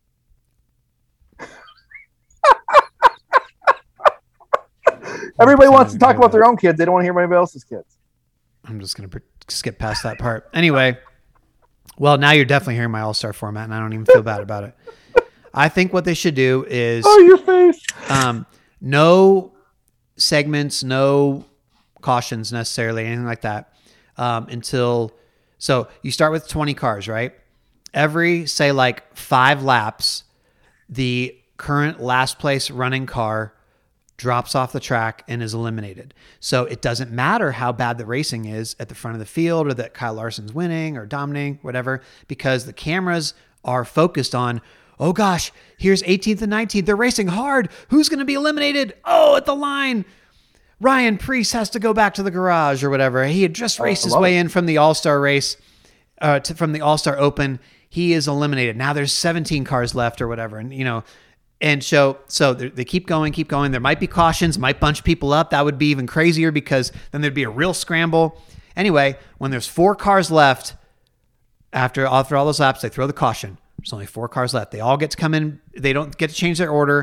B: Everybody wants to talk about their own kids. They don't want to hear anybody else's kids.
A: I'm just going to skip past that part. Anyway, well, now you're definitely hearing my All-Star format, and I don't even feel bad about it. I think what they should do is...
B: Oh, your face!
A: No segments, no cautions necessarily, anything like that, until... So you start with 20 cars, right? Every, say, 5 laps, the current last place running car drops off the track and is eliminated. So it doesn't matter how bad the racing is at the front of the field or that Kyle Larson's winning or dominating, whatever, because the cameras are focused on, oh gosh, here's 18th and 19th. They're racing hard. Who's going to be eliminated? Oh, at the line. Ryan Preece has to go back to the garage or whatever. He had just raced his way in from the All-Star race, from the All-Star Open. He is eliminated. Now there's 17 cars left or whatever. And, and so they keep going. There might be cautions, might bunch people up. That would be even crazier because then there'd be a real scramble. Anyway, when there's 4 cars left, after all those laps, they throw the caution. There's only 4 cars left. They all get to come in. They don't get to change their order.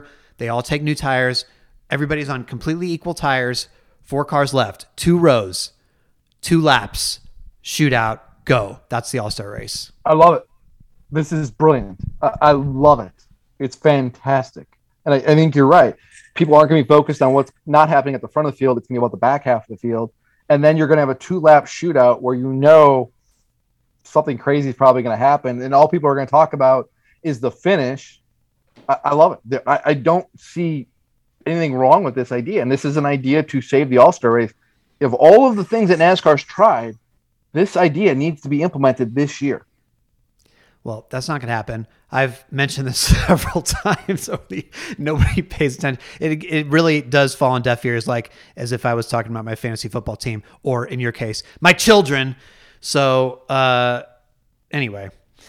A: They all take new tires. Everybody's on completely equal tires. 4 cars left, 2 rows, 2 laps, shootout, go. That's the All-Star race.
B: I love it. This is brilliant. I love it. It's fantastic. And I think you're right. People aren't going to be focused on what's not happening at the front of the field. It's going to be about the back half of the field. And then you're going to have a 2-lap shootout where something crazy is probably going to happen. And all people are going to talk about is the finish. I love it. I don't see anything wrong with this idea. And this is an idea to save the All-Star race. If all of the things that NASCAR's tried, this idea needs to be implemented this year.
A: Well, that's not going to happen. I've mentioned this several times. Nobody pays attention. It really does fall on deaf ears, like as if I was talking about my fantasy football team, or in your case, my children. Anyway.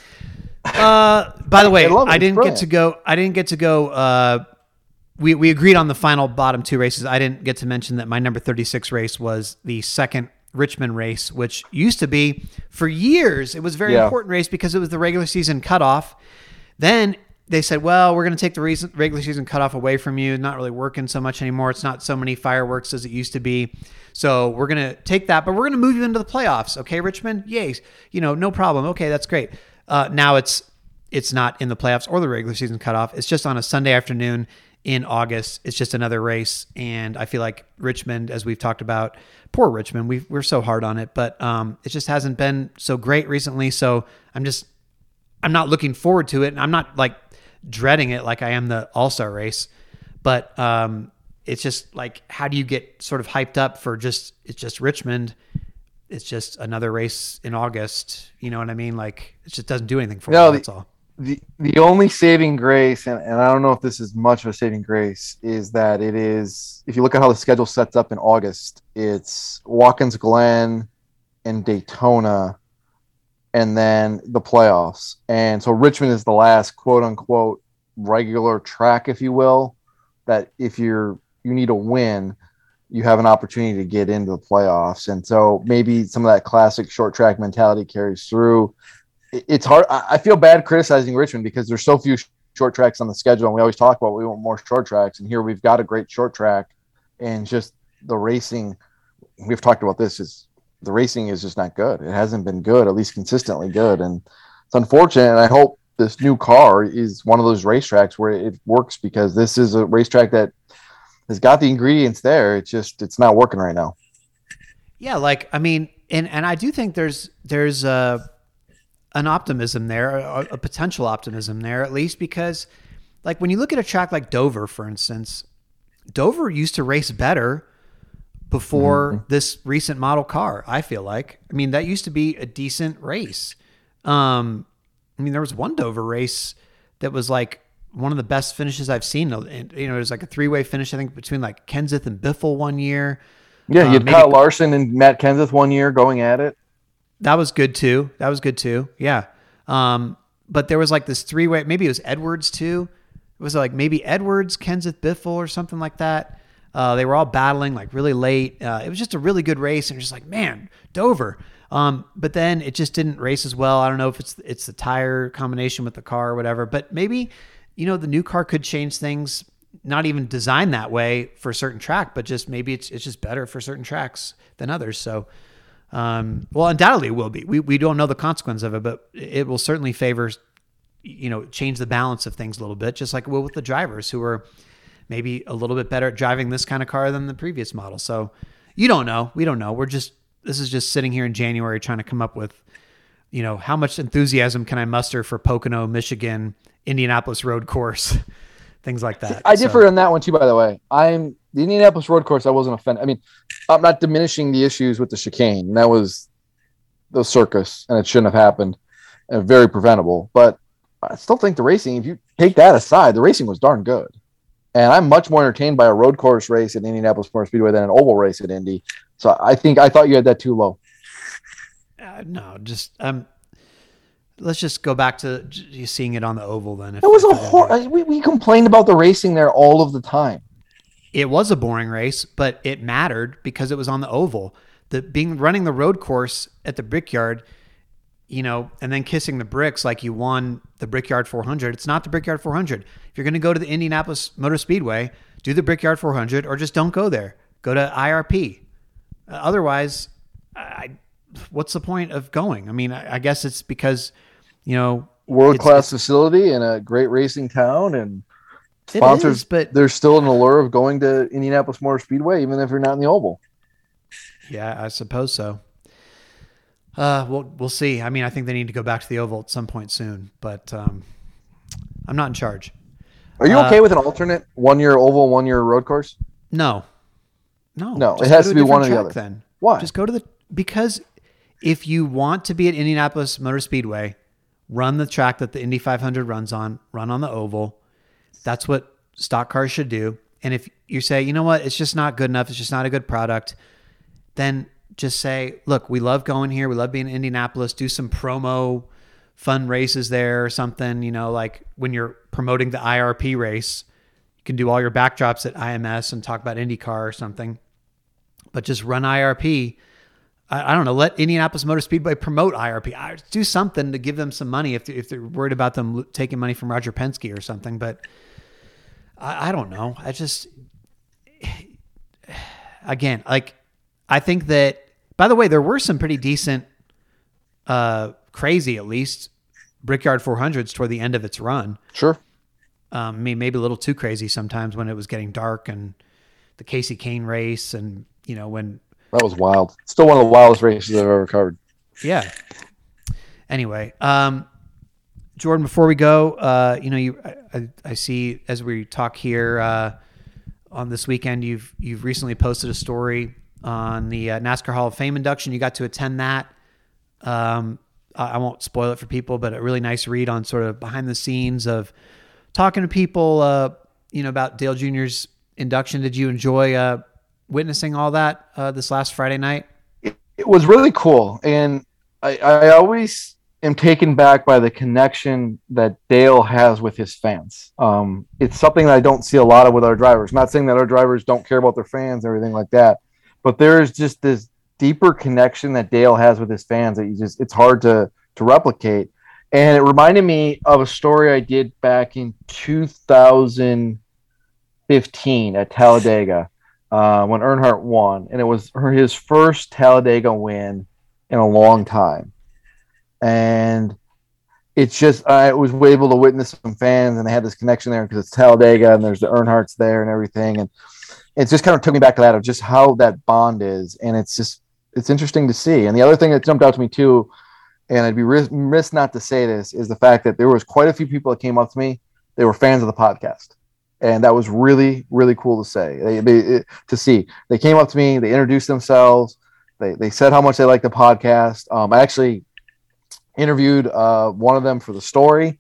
A: By the way, I didn't get to go. We agreed on the final bottom 2 races. I didn't get to mention that my number 36 race was the second Richmond race, which used to be for years. It was a very important race because it was the regular season cutoff. Then they said, well, we're going to take the regular season cutoff away from you. Not really working so much anymore. It's not so many fireworks as it used to be. So we're going to take that, but we're going to move you into the playoffs. Okay, Richmond? Yay. No problem. Okay, that's great. Now it's not in the playoffs or the regular season cutoff. It's just on a Sunday afternoon in August. It's just another race. And I feel like Richmond, as we've talked about, poor Richmond, we're so hard on it, but it just hasn't been so great recently. So I'm not looking forward to it. And I'm not like dreading it like I am the All-Star race, but it's just like, how do you get sort of hyped up for it's just Richmond. It's just another race in August. You know what I mean? Like, it just doesn't do anything for me. That's all.
B: The only saving grace, and I don't know if this is much of a saving grace, is that it is, if you look at how the schedule sets up in August, it's Watkins Glen and Daytona and then the playoffs. And so Richmond is the last quote unquote regular track, if you will, that if you need a win, you have an opportunity to get into the playoffs. And so maybe some of that classic short track mentality carries through. It's hard. I feel bad criticizing Richmond because there's so few short tracks on the schedule, and we always talk about we want more short tracks. And here we've got a great short track, and just the racing. We've talked about this. Is the racing is just not good. It hasn't been good, at least consistently good, and it's unfortunate. And I hope this new car is one of those racetracks where it works, because this is a racetrack that has got the ingredients there. It's not working right now.
A: Yeah, and I do think there's an optimism there, a potential optimism there, at least, because like when you look at a track like Dover, for instance, Dover used to race better before this recent model car, I feel like. I mean, that used to be a decent race. There was one Dover race that was like one of the best finishes I've seen. It was like a 3-way finish, I think, between like Kenseth and Biffle one year.
B: Yeah, you had Kyle Larson and Matt Kenseth one year going at it.
A: That was good too. Yeah. But there was like this 3-way, maybe it was Edwards too. It was like maybe Edwards, Kenseth, Biffle or something like that. They were all battling like really late. It was just a really good race, and just like, man, Dover. But then it just didn't race as well. I don't know if it's the tire combination with the car or whatever, but maybe, the new car could change things, not even designed that way for a certain track, but just maybe it's just better for certain tracks than others. So, undoubtedly it will be. We don't know the consequence of it, but it will certainly favor, change the balance of things a little bit, just like it will with the drivers who are maybe a little bit better at driving this kind of car than the previous model. So you don't know. We don't know. This is just sitting here in January trying to come up with, how much enthusiasm can I muster for Pocono, Michigan, Indianapolis road course, things like that.
B: I differ on that one too, by the way. The Indianapolis road course, I wasn't offended. I mean, I'm not diminishing the issues with the chicane. That was the circus, and it shouldn't have happened, and very preventable. But I still think the racing, if you take that aside, the racing was darn good. And I'm much more entertained by a road course race at Indianapolis Motor Speedway than an oval race at Indy. So I thought you had that too low.
A: No, just let's just go back to seeing it on the oval then.
B: It was we complained about the racing there all of the time.
A: It was a boring race, but it mattered because it was on the oval. Running the road course at the Brickyard, and then kissing the bricks like you won the Brickyard 400. It's not the Brickyard 400. If you're going to go to the Indianapolis Motor Speedway, do the Brickyard 400 or just don't go there. Go to IRP. Otherwise, what's the point of going? I mean, I guess it's because,
B: world-class facility and a great racing town and sponsors,
A: but
B: there's still an allure of going to Indianapolis Motor Speedway, even if you're not in the Oval.
A: Yeah, I suppose so. We'll see. I mean, I think they need to go back to the Oval at some point soon, but I'm not in charge.
B: Are you okay with an alternate 1 year Oval, 1 year road course?
A: No.
B: It has to be one or the other.
A: Then
B: why?
A: Just go to because if you want to be at Indianapolis Motor Speedway, run the track that the Indy 500 runs on. Run on the Oval. That's what stock cars should do. And if you say, you know what, it's just not good enough, it's just not a good product, then just say, look, we love going here. We love being in Indianapolis. Do some promo fun races there or something, like when you're promoting the IRP race, you can do all your backdrops at IMS and talk about IndyCar or something, but just run IRP. I don't know. Let Indianapolis Motor Speedway promote IRP. Do something to give them some money if they're worried about them taking money from Roger Penske or something. But I don't know. Again, I think that, by the way, there were some pretty decent, crazy at least, Brickyard 400s toward the end of its run.
B: Sure.
A: Maybe a little too crazy sometimes when it was getting dark, and the Casey Kane race, and when
B: that was wild. Still one of the wildest races I've ever covered.
A: Yeah. Anyway, Jordan, before we go, I see as we talk here on this weekend, you've recently posted a story on the NASCAR Hall of Fame induction. You got to attend that. I won't spoil it for people, but a really nice read on sort of behind the scenes of talking to people, about Dale Jr.'s induction. Did you enjoy witnessing all that this last Friday night?
B: It was really cool. And I always am taken back by the connection that Dale has with his fans. It's something that I don't see a lot of with our drivers. Not saying that our drivers don't care about their fans or anything like that, but there's just this deeper connection that Dale has with his fans that it's hard to replicate. And it reminded me of a story I did back in 2015 at Talladega when Earnhardt won. And it was his first Talladega win in a long time. And it's just, I was able to witness some fans, and they had this connection there because it's Talladega and there's the Earnhardts there and everything. And it just kind of took me back to that of just how that bond is. And it's interesting to see. And the other thing that jumped out to me too, and I'd be remiss not to say this, is the fact that there was quite a few people that came up to me. They were fans of the podcast. And that was really, really cool to say, to see. They came up to me, they introduced themselves. They said how much they liked the podcast. I actually interviewed one of them for the story.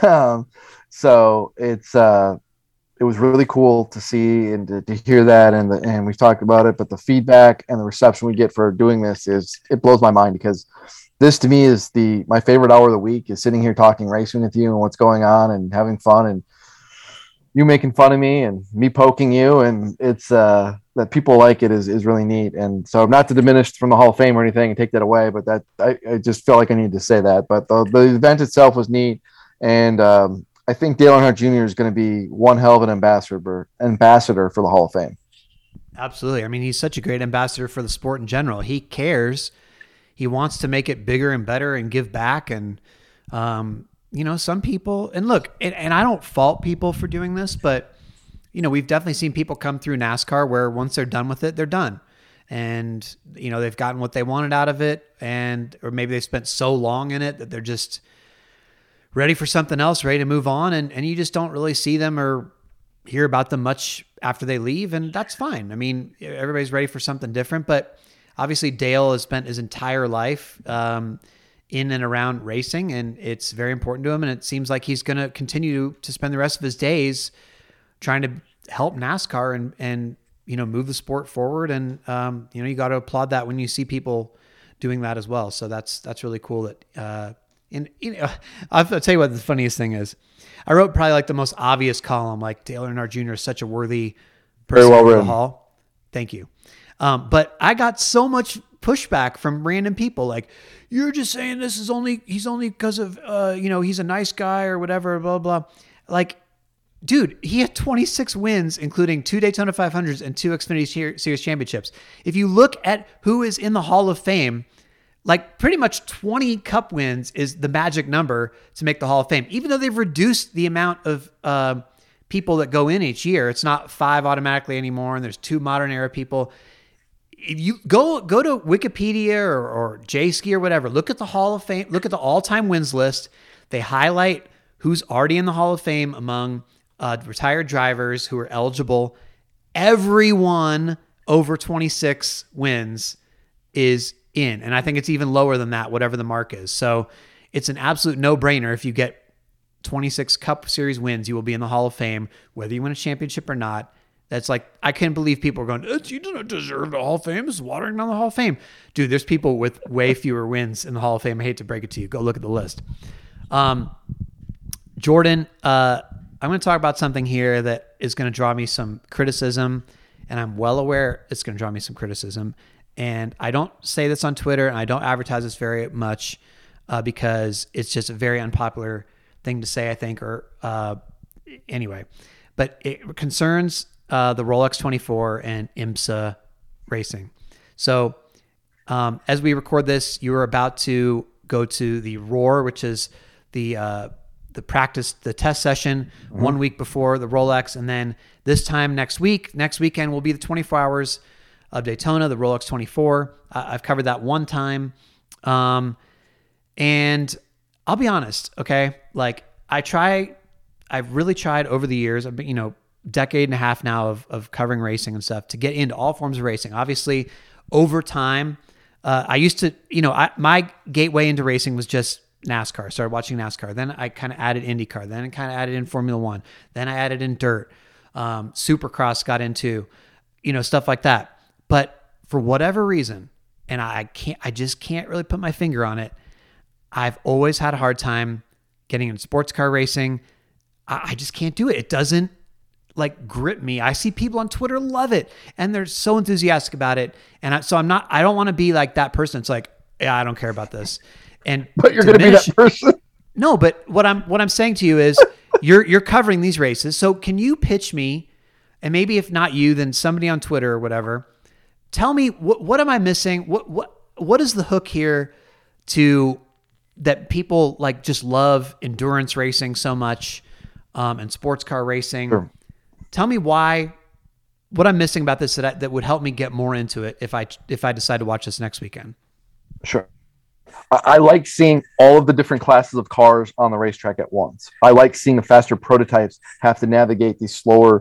B: So it was really cool to see and to hear that. And we've talked about it, but the feedback and the reception we get for doing this it blows my mind, because this to me is my favorite hour of the week, is sitting here talking racing with you and what's going on and having fun, and you making fun of me and me poking you. And it's that people like it is really neat. And so, not to diminish from the Hall of Fame or anything and take that away, but that I just felt like I needed to say that. But the event itself was neat. And I think Dale Earnhardt Jr. is going to be one hell of an ambassador for the Hall of Fame.
A: Absolutely. I mean, he's such a great ambassador for the sport in general. He cares. He wants to make it bigger and better and give back. And, some people, and look, and I don't fault people for doing this, but, we've definitely seen people come through NASCAR where once they're done with it, they're done. And, they've gotten what they wanted out of it, or maybe they spent so long in it that they're just ready for something else, ready to move on. And you just don't really see them or hear about them much after they leave. And that's fine. I mean, everybody's ready for something different, but obviously Dale has spent his entire life in and around racing, and it's very important to him. And it seems like he's going to continue to spend the rest of his days trying to help NASCAR and move the sport forward. And, you got to applaud that when you see people doing that as well. So that's really cool that, I'll tell you what the funniest thing is. I wrote probably like the most obvious column, like Dale Earnhardt Jr. is such a worthy person
B: Very well
A: for
B: written.
A: the Hall. Thank you. But I got so much pushback from random people like, you're just saying he's only because of, he's a nice guy or whatever, blah, blah. Like, dude, he had 26 wins, including 2 Daytona 500s and 2 Xfinity Series championships. If you look at who is in the Hall of Fame, like pretty much 20 Cup wins is the magic number to make the Hall of Fame. Even though they've reduced the amount of people that go in each year, it's not 5 automatically anymore, and there's 2 modern era people. If you go to Wikipedia or JSki or whatever, look at the Hall of Fame, look at the all-time wins list. They highlight who's already in the Hall of Fame among retired drivers who are eligible. Everyone over 26 wins is in. And I think it's even lower than that, whatever the mark is. So it's an absolute no-brainer. If you get 26 Cup Series wins, you will be in the Hall of Fame, whether you win a championship or not. That's like, I can't believe people are going, you don't deserve the Hall of Fame. It's watering down the Hall of Fame. Dude, there's people with way fewer wins in the Hall of Fame. I hate to break it to you. Go look at the list. Jordan, I'm going to talk about something here that is going to draw me some criticism, and I'm well aware it's going to draw me some criticism. And I don't say this on Twitter, and I don't advertise this very much because it's just a very unpopular thing to say, I think, anyway. But it concerns the Rolex 24 and IMSA racing. So as we record this, you are about to go to the Roar, which is the test session 1 week before the Rolex. And then this time next weekend will be the 24 hours of Daytona, the Rolex 24. I've covered that one time. And I'll be honest, okay? Like I've really tried over the years. I've been, decade and a half now of covering racing and stuff to get into all forms of racing. Obviously, over time, I used to, my gateway into racing was just NASCAR. Started watching NASCAR. Then I kind of added IndyCar. Then I kind of added in Formula One. Then I added in dirt. Supercross got into, stuff like that. But for whatever reason, and I just can't really put my finger on it, I've always had a hard time getting into sports car racing. I just can't do it. It doesn't grip me. I see people on Twitter love it and they're so enthusiastic about it. And I don't want to be like that person. It's like, yeah, I don't care about this.
B: But you're going to be that person.
A: No, but what I'm saying to you is you're covering these races. So can you pitch me, and maybe if not you, then somebody on Twitter or whatever, tell me what am I missing? What is the hook here to that people just love endurance racing so much and sports car racing?
B: Sure.
A: Tell me what I'm missing about this that would help me get more into it if I decide to watch this next weekend.
B: Sure. I like seeing all of the different classes of cars on the racetrack at once. I like seeing the faster prototypes have to navigate these slower,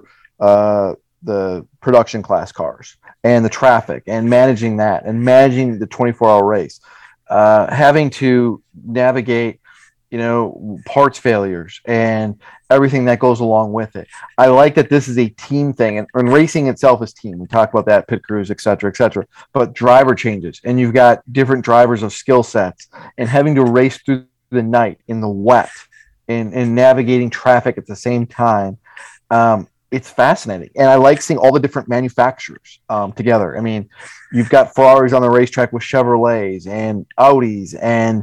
B: the production class cars and the traffic and managing that and managing the 24-hour race, having to navigate, parts failures and everything that goes along with it. I like that this is a team thing, and racing itself is team. We talk about that, pit crews, et cetera, but driver changes, and you've got different drivers of skill sets and having to race through the night in the wet and navigating traffic at the same time. It's fascinating. And I like seeing all the different manufacturers together. I mean, you've got Ferraris on the racetrack with Chevrolets and Audis and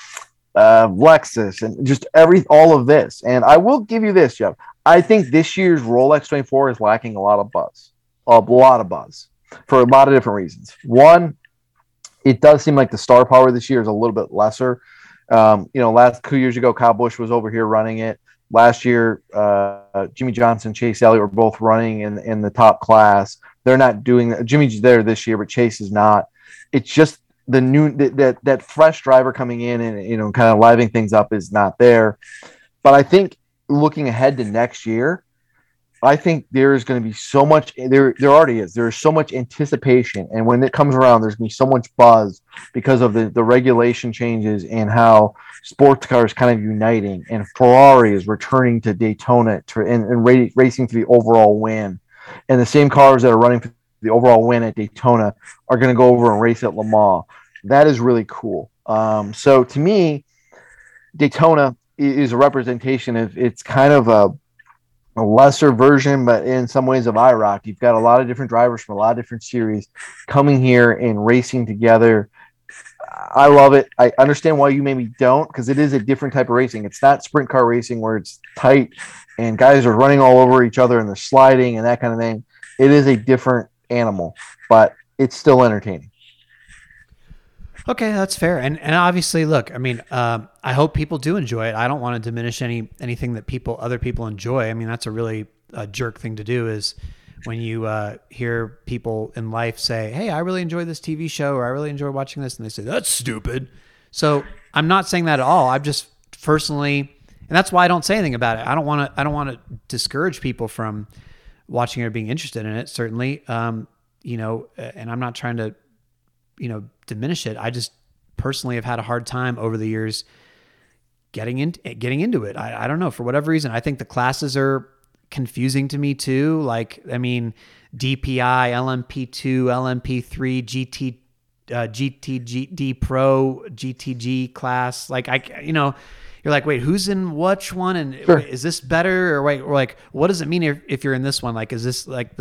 B: Lexus and just all of this. And I will give you this, Jeff. I think this year's Rolex 24 is lacking a lot of buzz for a lot of different reasons. One, it does seem like the star power this year is a little bit lesser. Last 2 years ago, Kyle Busch was over here running it. Last year, Jimmy Johnson, Chase Elliott were both running in the top class. They're not doing that. Jimmy's there this year, but Chase is not. It's just the new that fresh driver coming in and kind of livening things up is not there. But I think looking ahead to next year, I think there is going to be so much. There already is. There is so much anticipation, and when it comes around, there's going to be so much buzz because of the regulation changes and how sports cars kind of uniting, and Ferrari is returning to Daytona and racing for the overall win, and the same cars that are running for the overall win at Daytona are going to go over and race at Le Mans. That is really cool. So to me, Daytona is a representation of it's kind of a a lesser version, but in some ways of IROC. You've got a lot of different drivers from a lot of different series coming here and racing together. I love it. I understand why you maybe don't, because it is a different type of racing. It's not sprint car racing where it's tight and guys are running all over each other and they're sliding and that kind of thing. It is a different animal, but it's still entertaining.
A: Okay, that's fair. And obviously, look, I mean, I hope people do enjoy it. I don't want to diminish anything that other people enjoy. I mean, that's a really jerk thing to do, is when you hear people in life say, hey, I really enjoy this TV show, or I really enjoy watching this, and they say, that's stupid. So I'm not saying that at all. I've just personally, and that's why I don't say anything about it. I don't want to discourage people from watching it or being interested in it, certainly. And I'm not trying to, diminish it. I just personally have had a hard time over the years getting into it. I don't know, for whatever reason. I think the classes are confusing to me too. Like, I mean, DPI, LMP2, LMP3, GTD Pro, GTG class. Like, you're like, wait, who's in which one? And
B: Sure.
A: Is this better? Or like, what does it mean if you're in this one? Like, is this like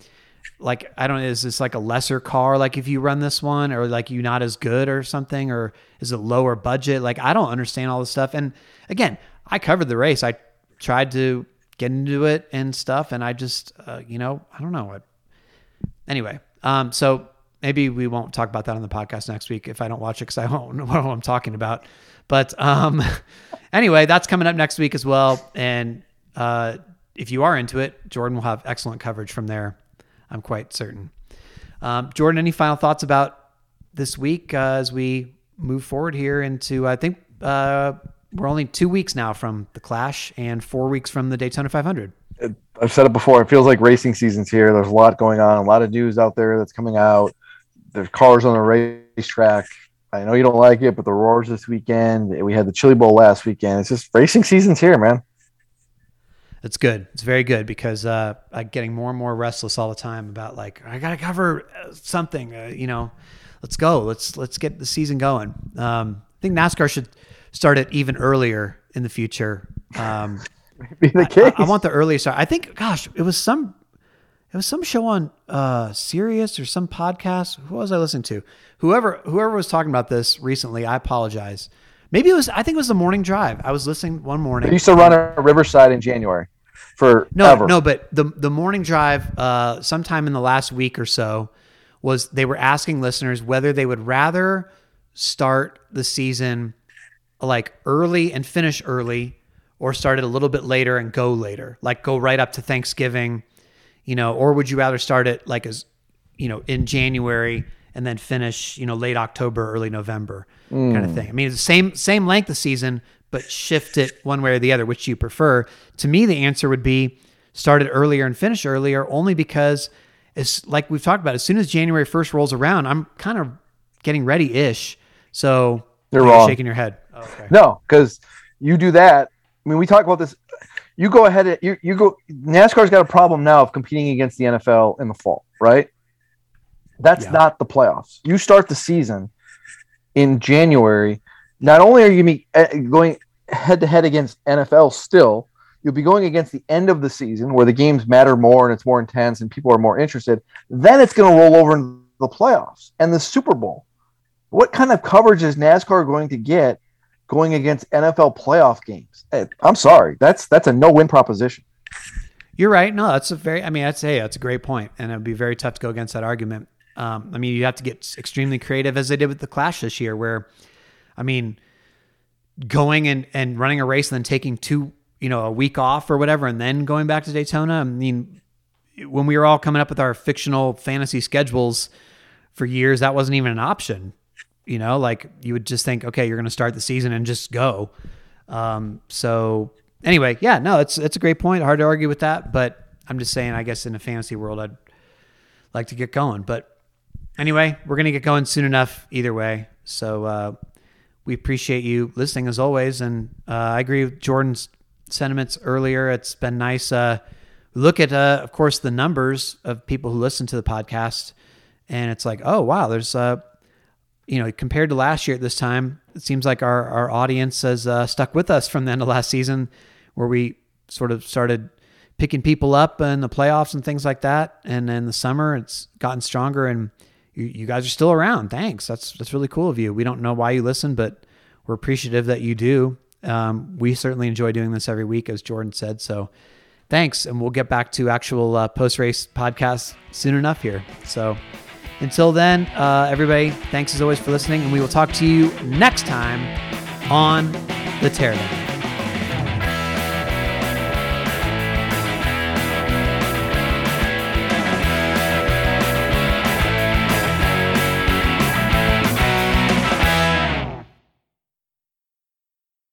A: is this like a lesser car? Like if you run this one, or like you not as good or something, or is it lower budget? Like, I don't understand all this stuff. And again, I covered the race. I tried to get into it and stuff. And I just, I don't know. Anyway, so maybe we won't talk about that on the podcast next week if I don't watch it, because I won't know what I'm talking about. But anyway, that's coming up next week as well. And if you are into it, Jordan will have excellent coverage from there, I'm quite certain. Jordan, any final thoughts about this week as we move forward here into, I think we're only 2 weeks now from the Clash and 4 weeks from the Daytona 500.
B: I've said it before. It feels like racing season's here. There's a lot going on, a lot of news out there that's coming out. There's cars on the racetrack. I know you don't like it, but the Roars this weekend. We had the Chili Bowl last weekend. It's just racing season's here, man.
A: It's good. It's very good, because I'm getting more and more restless all the time about, like, I got to cover something, let's go. Let's get the season going. I think NASCAR should start it even earlier in the future.
B: Be the case.
A: I want the earlier start. I think, gosh, it was some show on Sirius or some podcast. Who was I listening to? Whoever was talking about this recently, I apologize. Maybe I think it was the morning drive. I was listening one morning.
B: They used to run at Riverside in January for
A: No, but the morning drive, sometime in the last week or so, they were asking listeners whether they would rather start the season like early and finish early, or start it a little bit later and go later, like go right up to Thanksgiving, or would you rather start it like in January and then finish, late October, early November kind of thing. I mean, it's the same length of season, but shift it one way or the other, which you prefer. To me, the answer would be start it earlier and finish earlier, only because it's like we've talked about, as soon as January 1st rolls around, I'm kind of getting ready-ish. So
B: you're wrong.
A: Shaking your head. Oh, okay.
B: No, because you do that. I mean, we talk about this. You go ahead. You go. NASCAR's got a problem now of competing against the NFL in the fall, right? That's not the playoffs. You start the season in January. Not only are you going head to head against NFL still, you'll be going against the end of the season where the games matter more and it's more intense and people are more interested. Then it's going to roll over into the playoffs and the Super Bowl. What kind of coverage is NASCAR going to get going against NFL playoff games? I'm sorry. That's a no-win proposition.
A: You're right. No, that's a great point. And it'd be very tough to go against that argument. You have to get extremely creative, as they did with the Clash this year, where, going and running a race and then taking a week off or whatever, and then going back to Daytona. When we were all coming up with our fictional fantasy schedules for years, that wasn't even an option. Like you would just think, okay, you're going to start the season and just go. So anyway, yeah, no, it's a great point. Hard to argue with that, but I'm just saying, I guess in a fantasy world, I'd like to get going. But anyway, we're going to get going soon enough either way. So we appreciate you listening as always. And I agree with Jordan's sentiments earlier. It's been nice. Look at, of course, the numbers of people who listen to the podcast, and it's like, oh, wow, there's, compared to last year at this time, it seems like our audience has stuck with us from the end of last season, where we sort of started picking people up in the playoffs and things like that. And in the summer, it's gotten stronger, and you guys are still around. Thanks. That's really cool of you. We don't know why you listen, but we're appreciative that you do. We certainly enjoy doing this every week, as Jordan said. So thanks. And we'll get back to actual post-race podcasts soon enough here. So until then, everybody, thanks as always for listening. And we will talk to you next time on The Teardown.